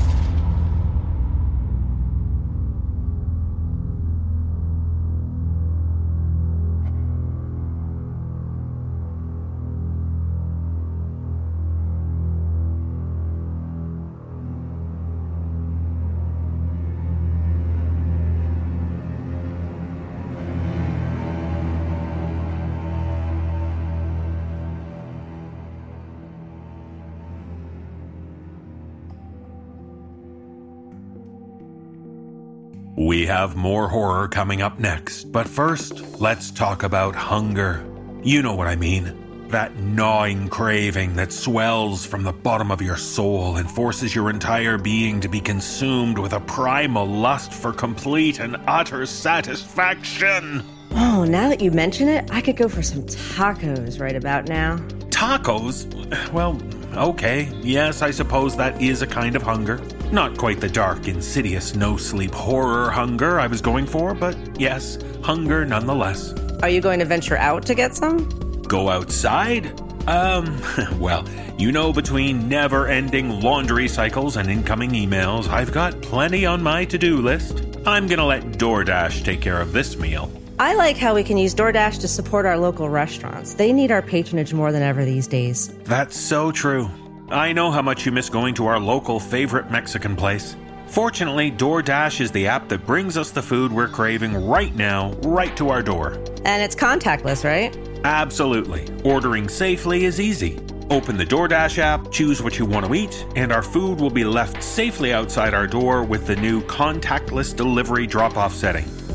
S2: We have more horror coming up next, but first, let's talk about hunger. You know what I mean. That gnawing craving that swells from the bottom of your soul and forces your entire being to be consumed with a primal lust for complete and utter satisfaction.
S11: Oh, now that you mention it, I could go for some tacos right about now.
S2: Tacos? Well, okay. Yes, I suppose that is a kind of hunger. Not quite the dark, insidious, no-sleep horror hunger I was going for, but yes, hunger nonetheless.
S11: Are you going to venture out to get some?
S2: Go outside? Um, well, you know, between never-ending laundry cycles and incoming emails, I've got plenty on my to-do list. I'm gonna let DoorDash take care of this meal.
S11: I like how we can use DoorDash to support our local restaurants. They need our patronage more than ever these days.
S2: That's so true. I know how much you miss going to our local favorite Mexican place. Fortunately, DoorDash is the app that brings us the food we're craving right now, right to our door.
S11: And it's contactless, right?
S2: Absolutely. Ordering safely is easy. Open the DoorDash app, choose what you want to eat, and our food will be left safely outside our door with the new contactless delivery drop-off setting.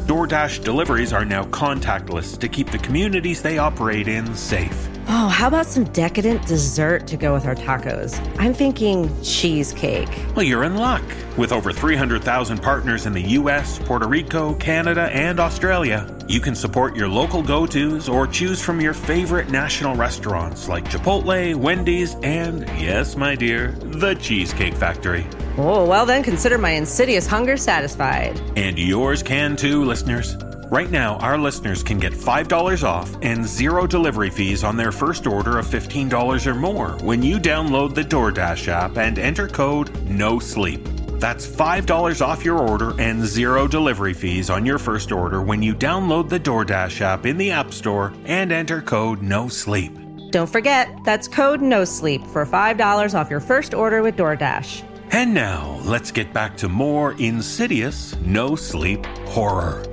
S2: DoorDash deliveries are now contactless to keep the communities they operate in safe.
S11: Oh, how about some decadent dessert to go with our tacos? I'm thinking cheesecake.
S2: Well, you're in luck. With over three hundred thousand partners in the U S, Puerto Rico, Canada, and Australia, you can support your local go-tos or choose from your favorite national restaurants like Chipotle, Wendy's, and, yes, my dear, the Cheesecake Factory.
S11: Oh, well then, consider my insidious hunger satisfied.
S2: And yours can too, listeners. Right now, our listeners can get five dollars off and zero delivery fees on their first order of fifteen dollars or more when you download the DoorDash app and enter code NOSLEEP. That's five dollars off your order and zero delivery fees on your first order when you download the DoorDash app in the App Store and enter code NOSLEEP.
S11: Don't forget, that's code NOSLEEP for five dollars off your first order with DoorDash.
S2: And now, let's get back to more insidious No Sleep horror.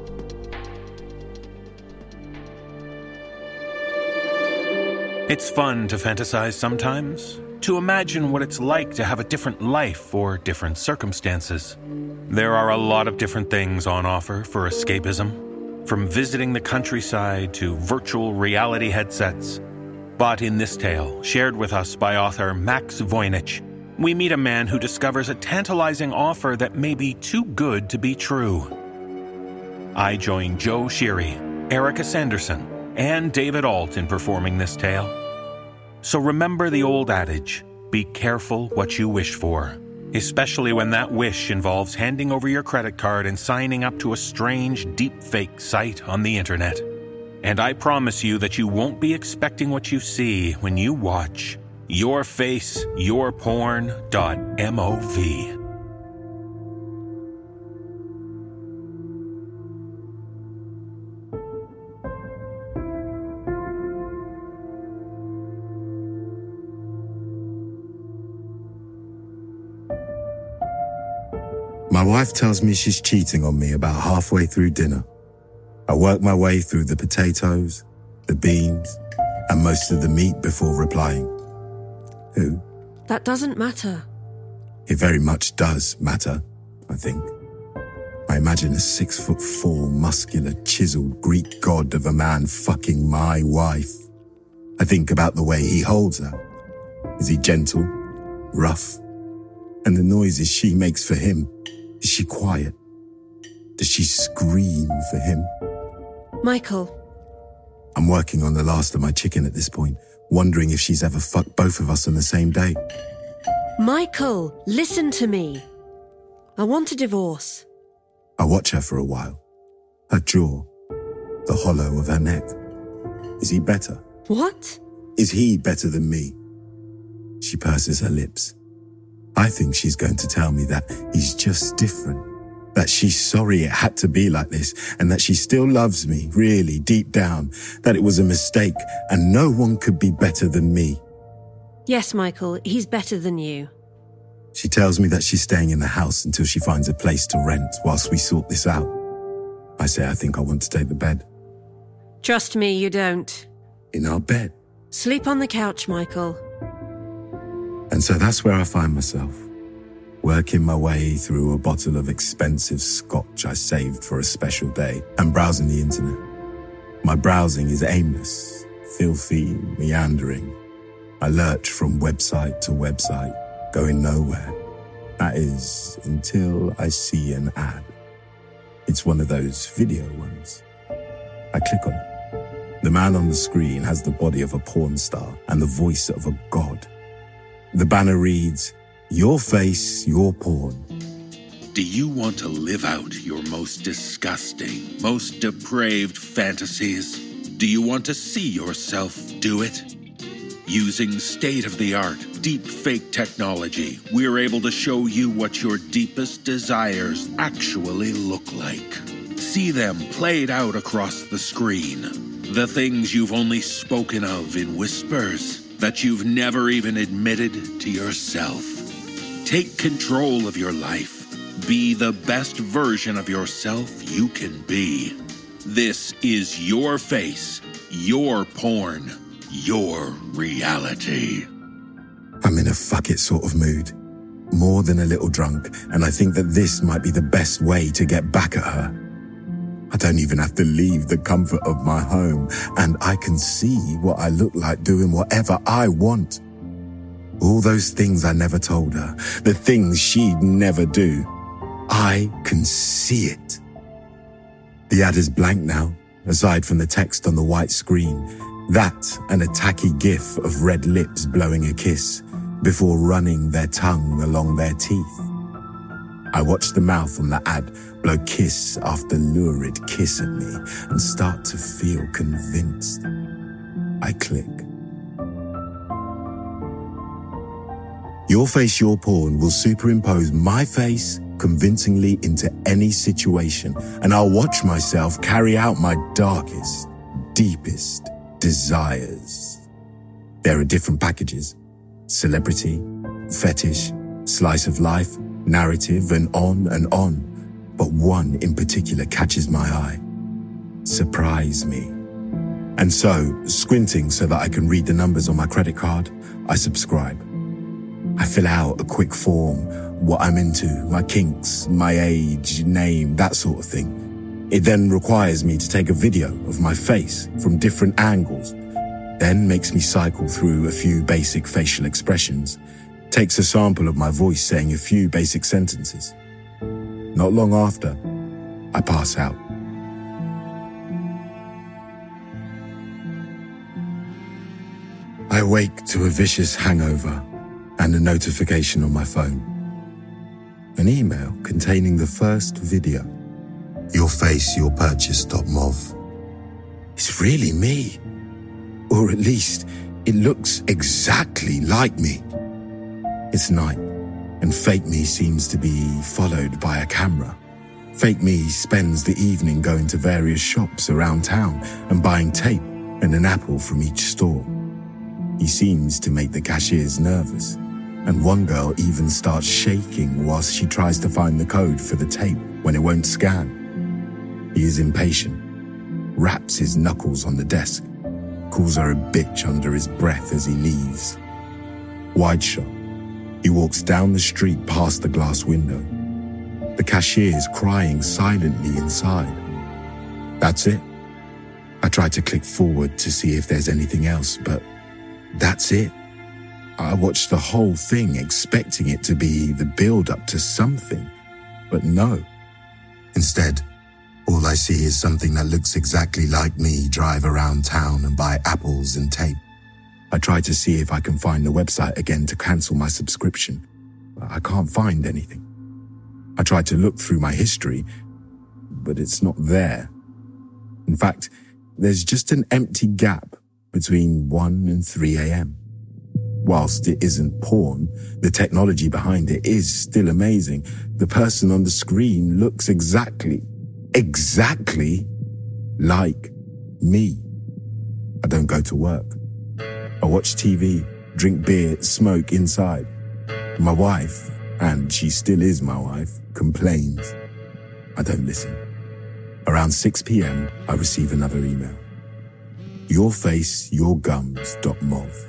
S2: It's fun to fantasize sometimes, to imagine what it's like to have a different life or different circumstances. There are a lot of different things on offer for escapism, from visiting the countryside to virtual reality headsets. But in this tale, shared with us by author Max Voynich, we meet a man who discovers a tantalizing offer that may be too good to be true. I join Joe Sheary, Erica Sanderson, and David Alt in performing this tale. So remember the old adage, be careful what you wish for, especially when that wish involves handing over your credit card and signing up to a strange deep-fake site on the internet. And I promise you that you won't be expecting what you see when you watch Your Face, Your Porn dot M O V.
S12: My wife tells me she's cheating on me about halfway through dinner. I work my way through the potatoes, the beans, and most of the meat before replying. Who?
S13: That doesn't matter.
S12: It very much does matter, I think. I imagine a six foot four, muscular, chiseled Greek god of a man fucking my wife. I think about the way he holds her. Is he gentle, rough? And the noises she makes for him. Is she quiet? Does she scream for him?
S13: Michael.
S12: I'm working on the last of my chicken at this point, wondering if she's ever fucked both of us on the same day.
S13: Michael, listen to me. I want a divorce.
S12: I watch her for a while. Her jaw, the hollow of her neck. Is he better?
S13: What?
S12: Is he better than me? She purses her lips. I think she's going to tell me that he's just different, that she's sorry it had to be like this, and that she still loves me, really, deep down, that it was a mistake, and no one could be better than me.
S13: Yes, Michael, he's better than you.
S12: She tells me that she's staying in the house until she finds a place to rent whilst we sort this out. I say I think I want to take the bed.
S13: Trust me, you don't.
S12: In our bed.
S13: Sleep on the couch, Michael.
S12: And so that's where I find myself, working my way through a bottle of expensive scotch I saved for a special day and browsing the internet. My browsing is aimless, filthy, meandering. I lurch from website to website, going nowhere. That is, until I see an ad. It's one of those video ones. I click on it. The man on the screen has the body of a porn star and the voice of a god. The banner reads, Your Face, Your Porn.
S14: Do you want to live out your most disgusting, most depraved fantasies? Do you want to see yourself do it? Using state-of-the-art, deep-fake technology, we're able to show you what your deepest desires actually look like. See them played out across the screen. The things you've only spoken of in whispers, that you've never even admitted to yourself. Take control of your life. Be the best version of yourself you can be. This is Your Face, Your Porn, Your Reality.
S12: I'm in a fuck it sort of mood. More than a little drunk, and I think that this might be the best way to get back at her. I don't even have to leave the comfort of my home, and I can see what I look like doing whatever I want. All those things I never told her, the things she'd never do, I can see it. The ad is blank now, aside from the text on the white screen. That and a tacky gif of red lips blowing a kiss before running their tongue along their teeth. I watch the mouth on the ad blow kiss after lurid kiss at me and start to feel convinced. I click. Your Face, Your Porn will superimpose my face convincingly into any situation, and I'll watch myself carry out my darkest, deepest desires. There are different packages: celebrity, fetish, slice of life, narrative, and on and on. But one in particular catches my eye. Surprise me. And so, squinting so that I can read the numbers on my credit card, I subscribe. I fill out a quick form, what I'm into, my kinks, my age, name, that sort of thing. It then requires me to take a video of my face from different angles, then makes me cycle through a few basic facial expressions, takes a sample of my voice saying a few basic sentences. Not long after, I pass out. I wake to a vicious hangover and a notification on my phone. An email containing the first video. Your Face, Your Purchase.mov. It's really me. Or at least, it looks exactly like me. It's night, and fake me seems to be followed by a camera. Fake me spends the evening going to various shops around town and buying tape and an apple from each store. He seems to make the cashiers nervous, and one girl even starts shaking whilst she tries to find the code for the tape when it won't scan. He is impatient, raps his knuckles on the desk, calls her a bitch under his breath as he leaves. Wide shot. He walks down the street past the glass window. The cashier is crying silently inside. That's it. I try to click forward to see if there's anything else, but that's it. I watched the whole thing expecting it to be the build-up to something, but no. Instead, all I see is something that looks exactly like me drive around town and buy apples and tape. I try to see if I can find the website again to cancel my subscription, but I can't find anything. I try to look through my history, but it's not there. In fact, there's just an empty gap between one and three a.m. Whilst it isn't porn, the technology behind it is still amazing. The person on the screen looks exactly, exactly like me. I don't go to work. I watch T V, drink beer, smoke inside. My wife, and she still is my wife, complains. I don't listen. Around six p.m, I receive another email. Your Face, Your Gums.mov.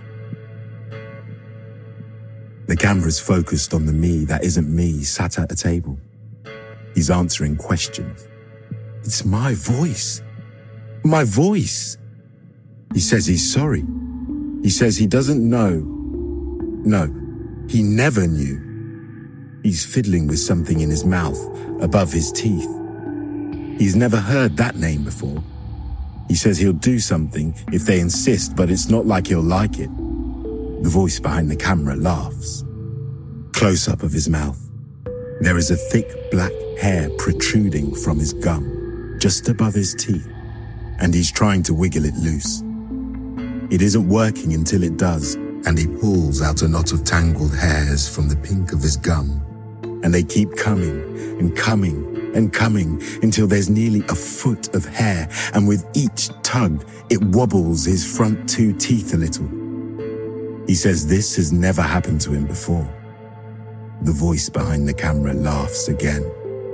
S12: The camera's focused on the me that isn't me sat at a table. He's answering questions. It's my voice. My voice. He says he's sorry. He says he doesn't know. No, he never knew. He's fiddling with something in his mouth, above his teeth. He's never heard that name before. He says he'll do something if they insist, but it's not like he'll like it. The voice behind the camera laughs. Close-up of his mouth. There is a thick black hair protruding from his gum, just above his teeth, and he's trying to wiggle it loose. It isn't working until it does, and he pulls out a knot of tangled hairs from the pink of his gum, and they keep coming and coming and coming until there's nearly a foot of hair, and with each tug, it wobbles his front two teeth a little. He says this has never happened to him before. The voice behind the camera laughs again.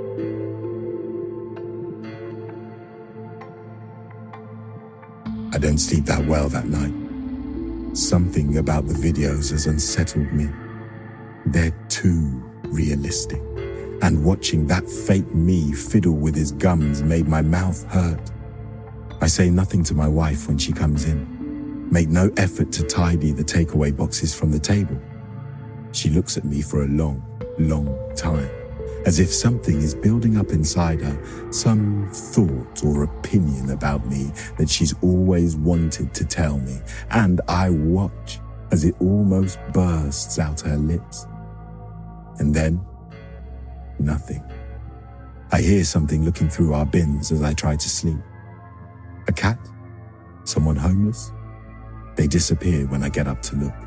S12: I don't sleep that well that night. Something about the videos has unsettled me. They're too realistic. And watching that fake me fiddle with his gums made my mouth hurt. I say nothing to my wife when she comes in. Make no effort to tidy the takeaway boxes from the table. She looks at me for a long, long time, as if something is building up inside her, some thought or opinion about me that she's always wanted to tell me, and I watch as it almost bursts out her lips. And then, nothing. I hear something looking through our bins as I try to sleep. A cat? Someone homeless? They disappear when I get up to look.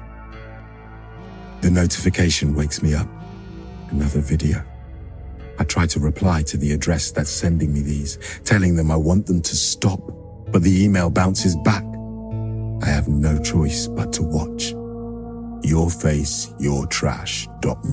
S12: The notification wakes me up. Another video. I try to reply to the address that's sending me these, telling them I want them to stop, but the email bounces back. I have no choice but to watch. Your face, your trash.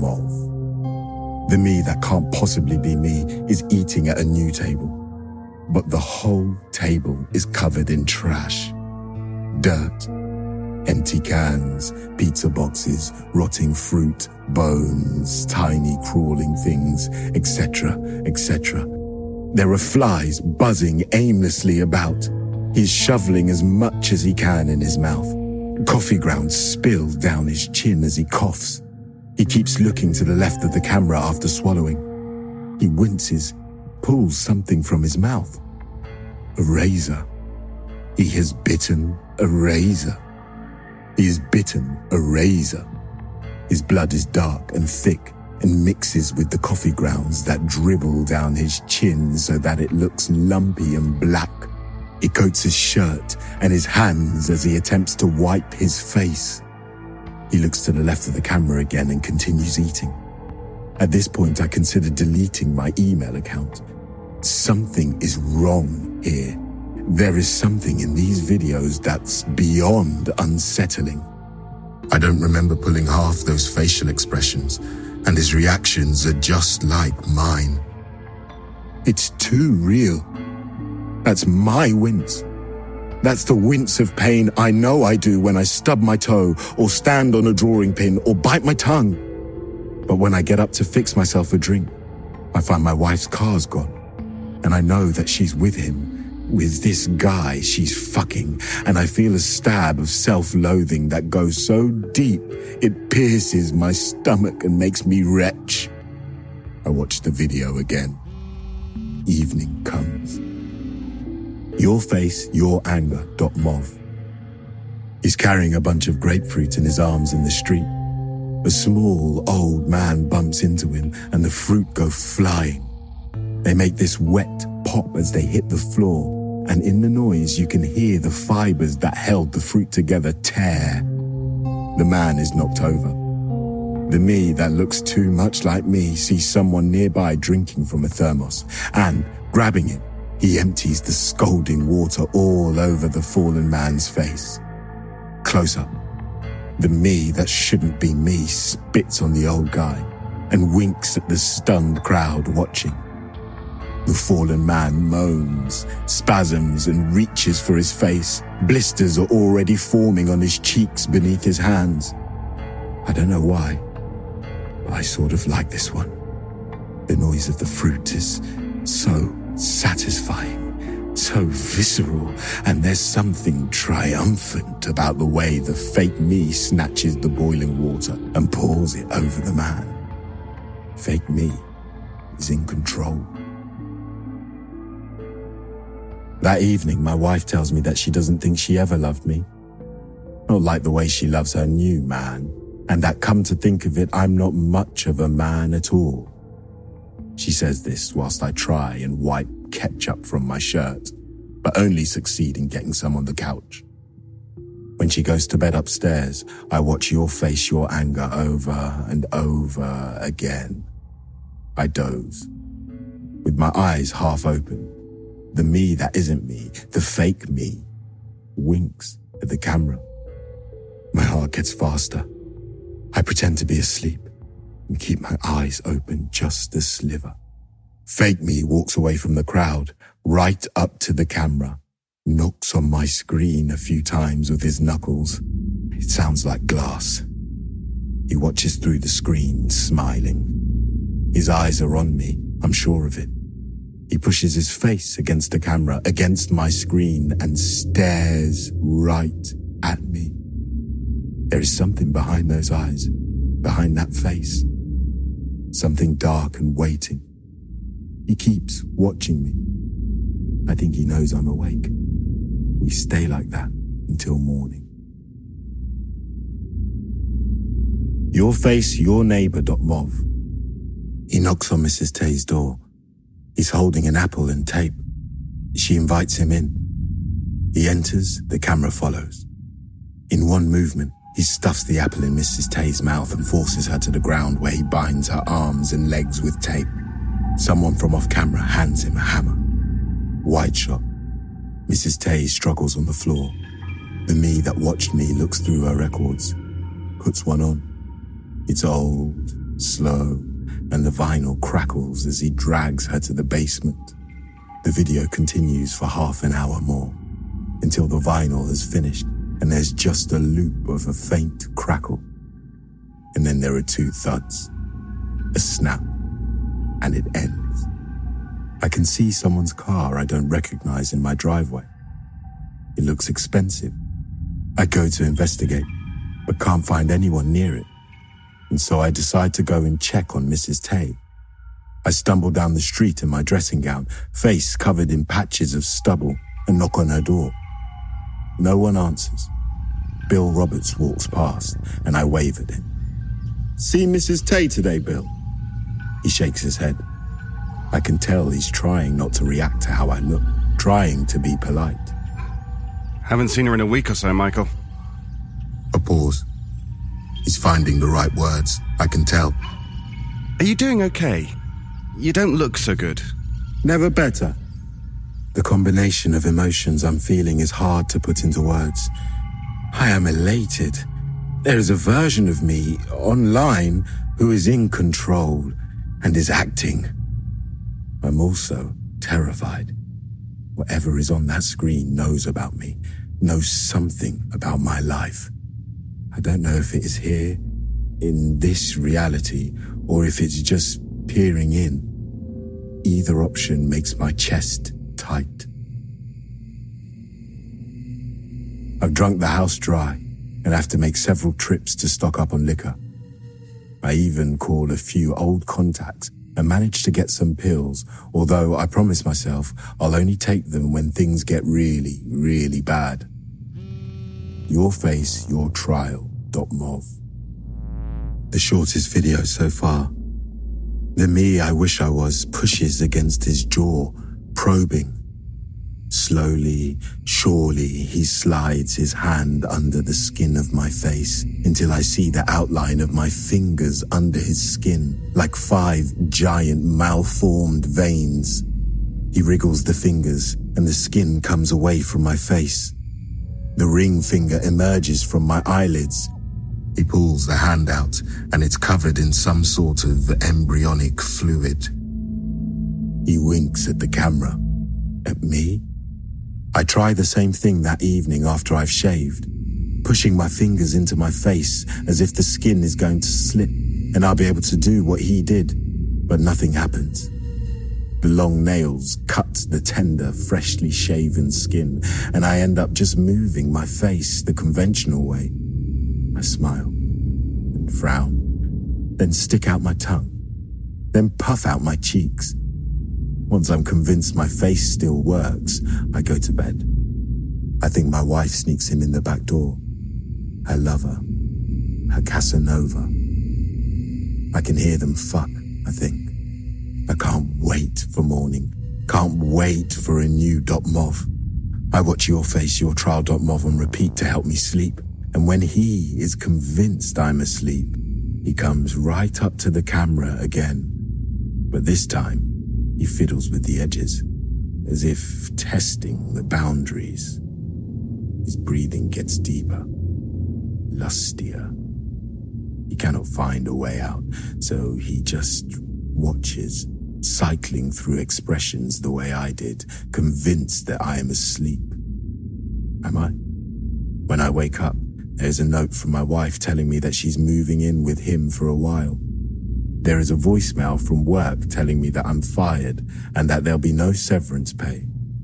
S12: Mov. The me that can't possibly be me is eating at a new table. But the whole table is covered in trash. Dirt, empty cans, pizza boxes, rotting fruit, bones, tiny crawling things, et cetera, et cetera. There are flies buzzing aimlessly about. He's shoveling as much as he can in his mouth. Coffee grounds spill down his chin as he coughs. He keeps looking to the left of the camera after swallowing. He winces, pulls something from his mouth. A razor. He has bitten a razor. He has bitten a razor. His blood is dark and thick and mixes with the coffee grounds that dribble down his chin so that it looks lumpy and black. He coats his shirt and his hands as he attempts to wipe his face. He looks to the left of the camera again and continues eating. At this point, I consider deleting my email account. Something is wrong here. There is something in these videos that's beyond unsettling. I don't remember pulling half those facial expressions, and his reactions are just like mine. It's too real. That's my wince. That's the wince of pain I know I do when I stub my toe or stand on a drawing pin or bite my tongue. But when I get up to fix myself a drink, I find my wife's car's gone. And I know that she's with him, with this guy she's fucking, and I feel a stab of self-loathing that goes so deep it pierces my stomach and makes me retch. I watch the video again. Evening comes. Your face, your anger. Mov. He's carrying a bunch of grapefruit in his arms in the street. A small old man bumps into him and the fruit go flying. They make this wet pop as they hit the floor, and in the noise you can hear the fibers that held the fruit together tear. The man is knocked over. The me that looks too much like me sees someone nearby drinking from a thermos, and, grabbing it, he empties the scalding water all over the fallen man's face. Close up. The me that shouldn't be me spits on the old guy and winks at the stunned crowd watching. The fallen man moans, spasms, and reaches for his face. Blisters are already forming on his cheeks beneath his hands. I don't know why, but I sort of like this one. The noise of the fruit is so satisfying, so visceral, and there's something triumphant about the way the fake me snatches the boiling water and pours it over the man. Fake me is in control. That evening, my wife tells me that she doesn't think she ever loved me. Not like the way she loves her new man, and that, come to think of it, I'm not much of a man at all. She says this whilst I try and wipe ketchup from my shirt, but only succeed in getting some on the couch. When she goes to bed upstairs, I watch Your Face, Your Anger over and over again. I doze, with my eyes half open. The me that isn't me, the fake me, winks at the camera. My heart gets faster. I pretend to be asleep and keep my eyes open just a sliver. Fake me walks away from the crowd, right up to the camera, knocks on my screen a few times with his knuckles. It sounds like glass. He watches through the screen, smiling. His eyes are on me, I'm sure of it. He pushes his face against the camera, against my screen, and stares right at me. There is something behind those eyes, behind that face. Something dark and waiting. He keeps watching me. I think he knows I'm awake. We stay like that until morning. Your face, your neighbor.mov. He knocks on Missus Tay's door. He's holding an apple and tape. She invites him in. He enters, the camera follows. In one movement, he stuffs the apple in Missus Tay's mouth and forces her to the ground where he binds her arms and legs with tape. Someone from off camera hands him a hammer. Wide shot. Missus Tay struggles on the floor. The me that watched me looks through her records, puts one on. It's old, slow, and the vinyl crackles as he drags her to the basement. The video continues for half an hour more, until the vinyl has finished and there's just a loop of a faint crackle. And then there are two thuds, a snap, and it ends. I can see someone's car I don't recognize in my driveway. It looks expensive. I go to investigate, but can't find anyone near it. And so I decide to go and check on Missus Tay. I stumble down the street in my dressing gown, face covered in patches of stubble, and knock on her door. No one answers. Bill Roberts walks past, and I wave at him. See Missus Tay today, Bill? He shakes his head. I can tell he's trying not to react to how I look, trying to be polite.
S9: Haven't seen her in a week or so, Michael.
S12: A pause. He's finding the right words, I can tell.
S9: Are you doing okay? You don't look so good.
S12: Never better. The combination of emotions I'm feeling is hard to put into words. I am elated. There is a version of me online who is in control and is acting. I'm also terrified. Whatever is on that screen knows about me, knows something about my life. I don't know if it is here, in this reality, or if it's just peering in. Either option makes my chest tight. I've drunk the house dry and have to make several trips to stock up on liquor. I even call a few old contacts and manage to get some pills, although I promise myself I'll only take them when things get really, really bad. Your face, your trial.mov. The shortest video so far. The me I wish I was pushes against his jaw, probing. Slowly, surely, he slides his hand under the skin of my face until I see the outline of my fingers under his skin, like five giant malformed veins. He wriggles the fingers and the skin comes away from my face. The ring finger emerges from my eyelids. He pulls the hand out and it's covered in some sort of embryonic fluid. He winks at the camera. At me? I try the same thing that evening after I've shaved, pushing my fingers into my face as if the skin is going to slip and I'll be able to do what he did, but nothing happens. The long nails cut the tender, freshly shaven skin, and I end up just moving my face the conventional way. I smile and frown, then stick out my tongue, then puff out my cheeks. Once I'm convinced my face still works, I go to bed. I think my wife sneaks him in the back door. Her lover. Her Casanova. I can hear them fuck, I think. I can't wait for morning. Can't wait for a new .mov. I watch Your Face, Your Trial.mov on repeat to help me sleep. And when he is convinced I'm asleep, he comes right up to the camera again. But this time, he fiddles with the edges, as if testing the boundaries. His breathing gets deeper, lustier. He cannot find a way out, so he just watches, cycling through expressions the way I did, convinced that I am asleep. Am I? When I wake up, there's a note from my wife telling me that she's moving in with him for a while. There is a voicemail from work telling me that I'm fired and that there'll be no severance pay.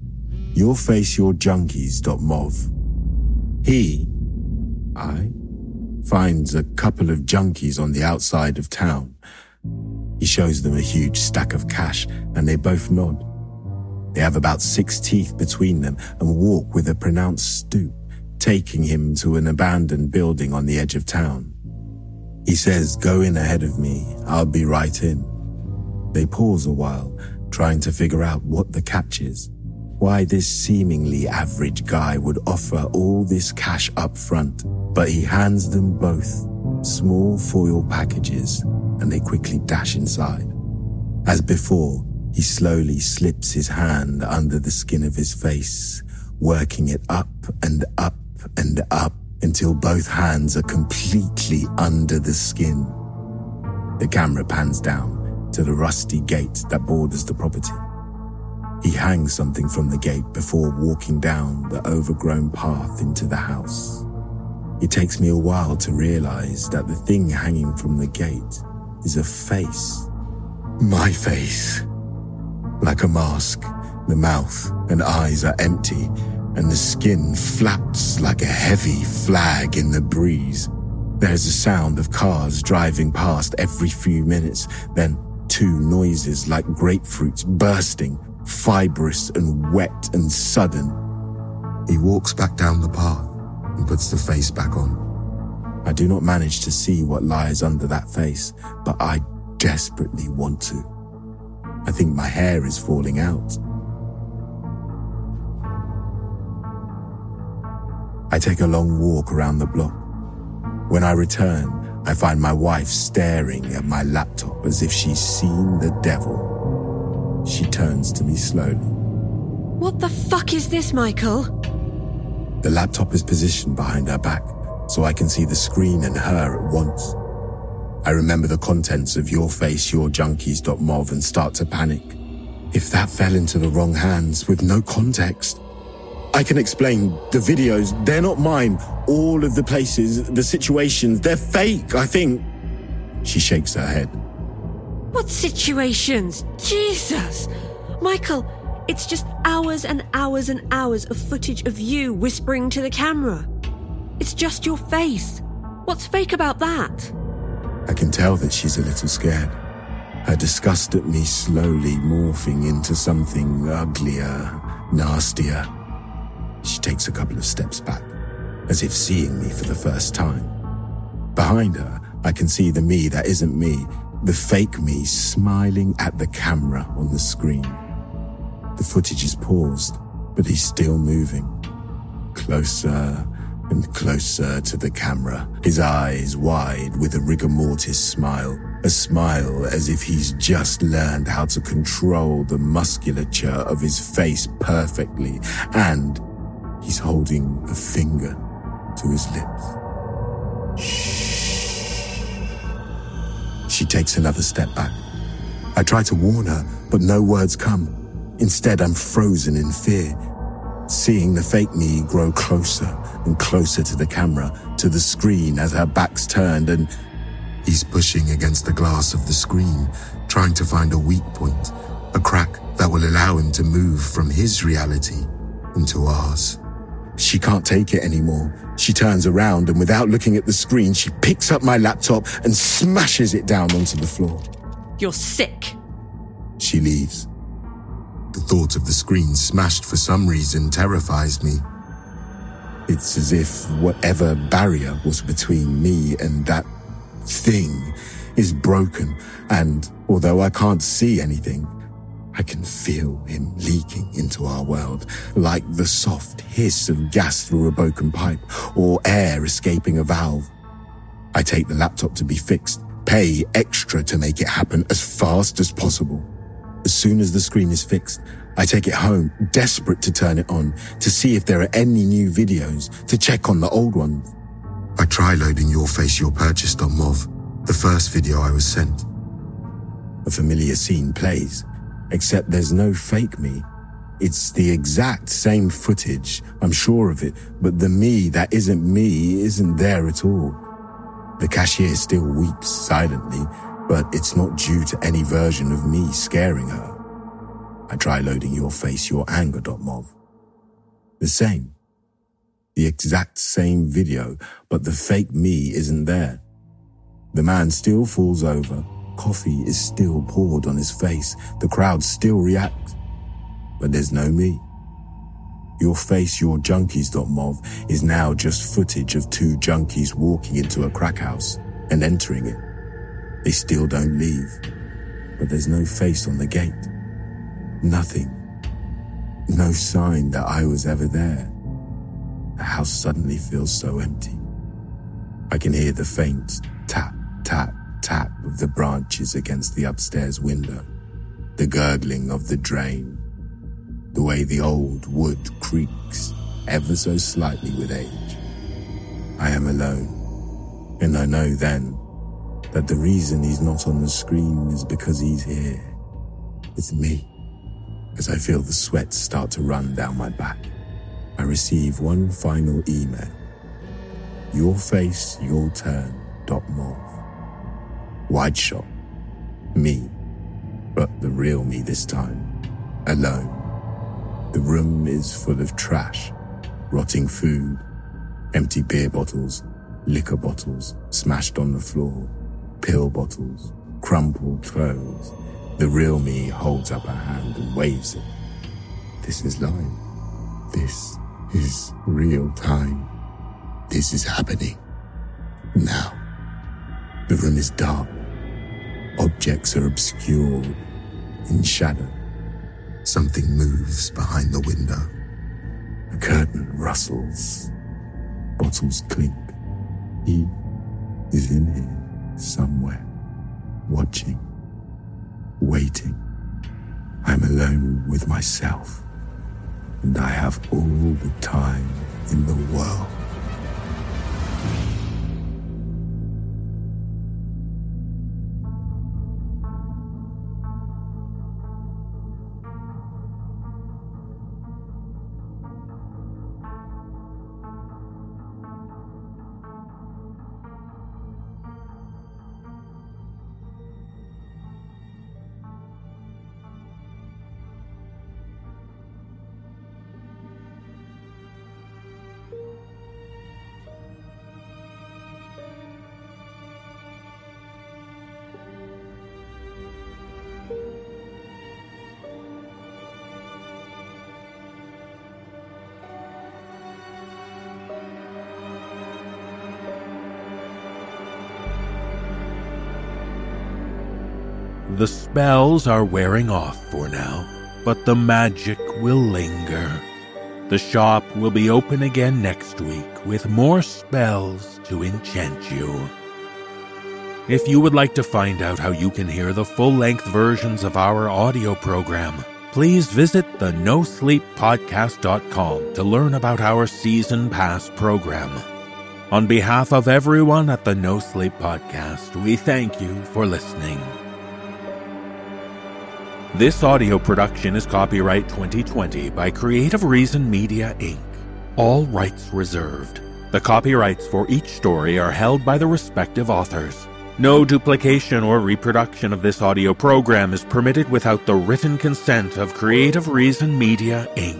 S12: yourfaceyourjunkies.mov. He, I, finds a couple of junkies on the outside of town. He shows them a huge stack of cash and they both nod. They have about six teeth between them and walk with a pronounced stoop, taking him to an abandoned building on the edge of town. He says, "Go in ahead of me, I'll be right in." They pause a while, trying to figure out what the catch is. Why this seemingly average guy would offer all this cash up front, but he hands them both small foil packages and they quickly dash inside. As before, he slowly slips his hand under the skin of his face, working it up and up and up until both hands are completely under the skin. The camera pans down to the rusty gate that borders the property. He hangs something from the gate before walking down the overgrown path into the house. It takes me a while to realize that the thing hanging from the gate is a face. My face. Like a mask, the mouth and eyes are empty, and the skin flaps like a heavy flag in the breeze. There's a sound of cars driving past every few minutes, then two noises like grapefruits bursting, fibrous and wet and sudden. He walks back down the path and puts the face back on. I do not manage to see what lies under that face, but I desperately want to. I think my hair is falling out. I take a long walk around the block. When I return, I find my wife staring at my laptop as if she's seen the devil. She turns to me slowly.
S13: What the fuck is this, Michael?
S12: The laptop is positioned behind her back, so I can see the screen and her at once. I remember the contents of yourfaceyourjunkies.mov and start to panic. If that fell into the wrong hands with no context, I can explain the videos, they're not mine. All of the places, the situations, they're fake, I think. She shakes her head.
S13: What situations? Jesus! Michael, it's just hours and hours and hours of footage of you whispering to the camera. It's just your face. What's fake about that?
S12: I can tell that she's a little scared. Her disgust at me slowly morphing into something uglier, nastier. She takes a couple of steps back, as if seeing me for the first time. Behind her, I can see the me that isn't me, the fake me smiling at the camera on the screen. The footage is paused, but he's still moving. Closer and closer to the camera, his eyes wide with a rigor mortis smile, a smile as if he's just learned how to control the musculature of his face perfectly, and he's holding a finger to his lips. Shh. She takes another step back. I try to warn her, but no words come. Instead, I'm frozen in fear, seeing the fake me grow closer and closer to the camera, to the screen as her back's turned, and he's pushing against the glass of the screen, trying to find a weak point, a crack that will allow him to move from his reality into ours. She can't take it anymore. She turns around and without looking at the screen, she picks up my laptop and smashes it down onto the floor.
S13: You're sick.
S12: She leaves. The thought of the screen smashed for some reason terrifies me. It's as if whatever barrier was between me and that thing is broken, and although I can't see anything, I can feel him leaking into our world, like the soft hiss of gas through a broken pipe or air escaping a valve. I take the laptop to be fixed, pay extra to make it happen as fast as possible. As soon as the screen is fixed, I take it home, desperate to turn it on, to see if there are any new videos, to check on the old ones. I try loading yourfaceyourpurchase.mov, the first video I was sent. A familiar scene plays, except there's no fake me. It's the exact same footage, I'm sure of it, but the me that isn't me isn't there at all. The cashier still weeps silently, But it's not due to any version of me scaring her. I try loading your face, your anger.mov. The same. The exact same video, but the fake me isn't there. The man still falls over. Coffee is still poured on his face. The crowd still reacts. But there's no me. Your face, your junkies.mov is now just footage of two junkies walking into a crack house and entering it. They still don't leave. But there's no face on the gate. Nothing. No sign that I was ever there. The house suddenly feels so empty. I can hear the faint tap, tap, tap of the branches against the upstairs window, the gurgling of the drain, the way the old wood creaks ever so slightly with age. I am alone, and I know then that the reason he's not on the screen is because he's here. It's me. As I feel the sweat start to run down my back, I receive one final email. Your face, your turn, .mov. Wide shot. Me. But the real me this time. Alone. The room is full of trash. Rotting food. Empty beer bottles. Liquor bottles smashed on the floor. Pill bottles. Crumpled clothes. The real me holds up a hand and waves it. This is live. This is real time. This is happening. Now. The room is dark. Objects are obscured, in shadow. Something moves behind the window. A curtain rustles. Bottles clink. He is in here, somewhere, watching, waiting. I'm alone with myself, and I have all the time in the world.
S4: The spells are wearing off for now, but the magic will linger. The shop will be open again next week with more spells to enchant you. If you would like to find out how you can hear the full-length versions of our audio program, please visit the no sleep podcast dot com to learn about our season pass program. On behalf of everyone at the No Sleep Podcast, we thank you for listening. This audio production is copyright twenty twenty by Creative Reason Media, Incorporated. All rights reserved. The copyrights for each story are held by the respective authors. No duplication or reproduction of this audio program is permitted without the written consent of Creative Reason Media, Incorporated.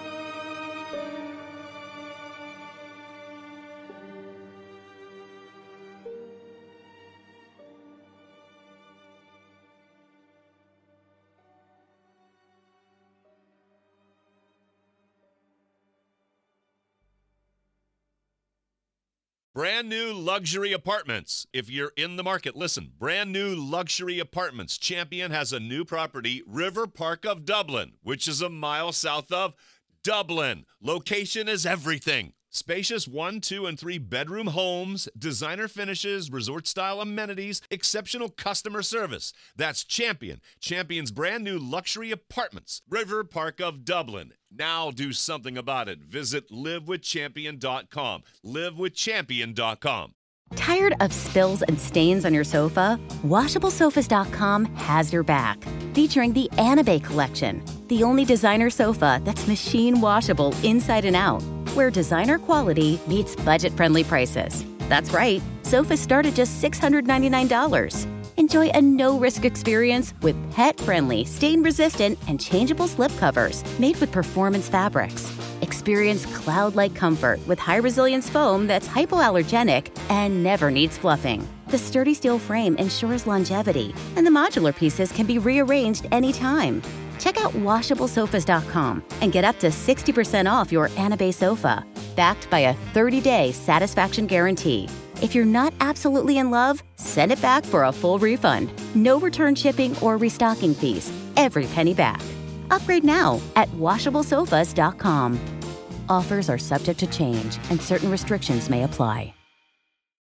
S1: Brand new luxury apartments. If you're in the market, listen. Brand new luxury apartments. Champion has a new property, River Park of Dublin, which is a mile south of Dublin. Location is everything. Spacious one, two, and three bedroom homes, designer finishes, resort-style amenities, exceptional customer service. That's Champion. Champion's brand new luxury apartments, River Park of Dublin. Now do something about it. Visit live with champion dot com. live with champion dot com.
S15: Tired of spills and stains on your sofa? washable sofas dot com has your back. Featuring the Anabay collection, the only designer sofa that's machine washable inside and out, where designer quality meets budget-friendly prices. That's right, sofas start at just six hundred ninety-nine dollars. Enjoy a no-risk experience with pet-friendly, stain-resistant, and changeable slip covers made with performance fabrics. Experience cloud-like comfort with high-resilience foam that's hypoallergenic and never needs fluffing. The sturdy steel frame ensures longevity, and the modular pieces can be rearranged anytime. Check out washable sofas dot com and get up to sixty percent off your Anabay sofa, backed by a thirty-day satisfaction guarantee. If you're not absolutely in love, send it back for a full refund. No return shipping or restocking fees. Every penny back. Upgrade now at washable sofas dot com. Offers are subject to change and certain restrictions may apply.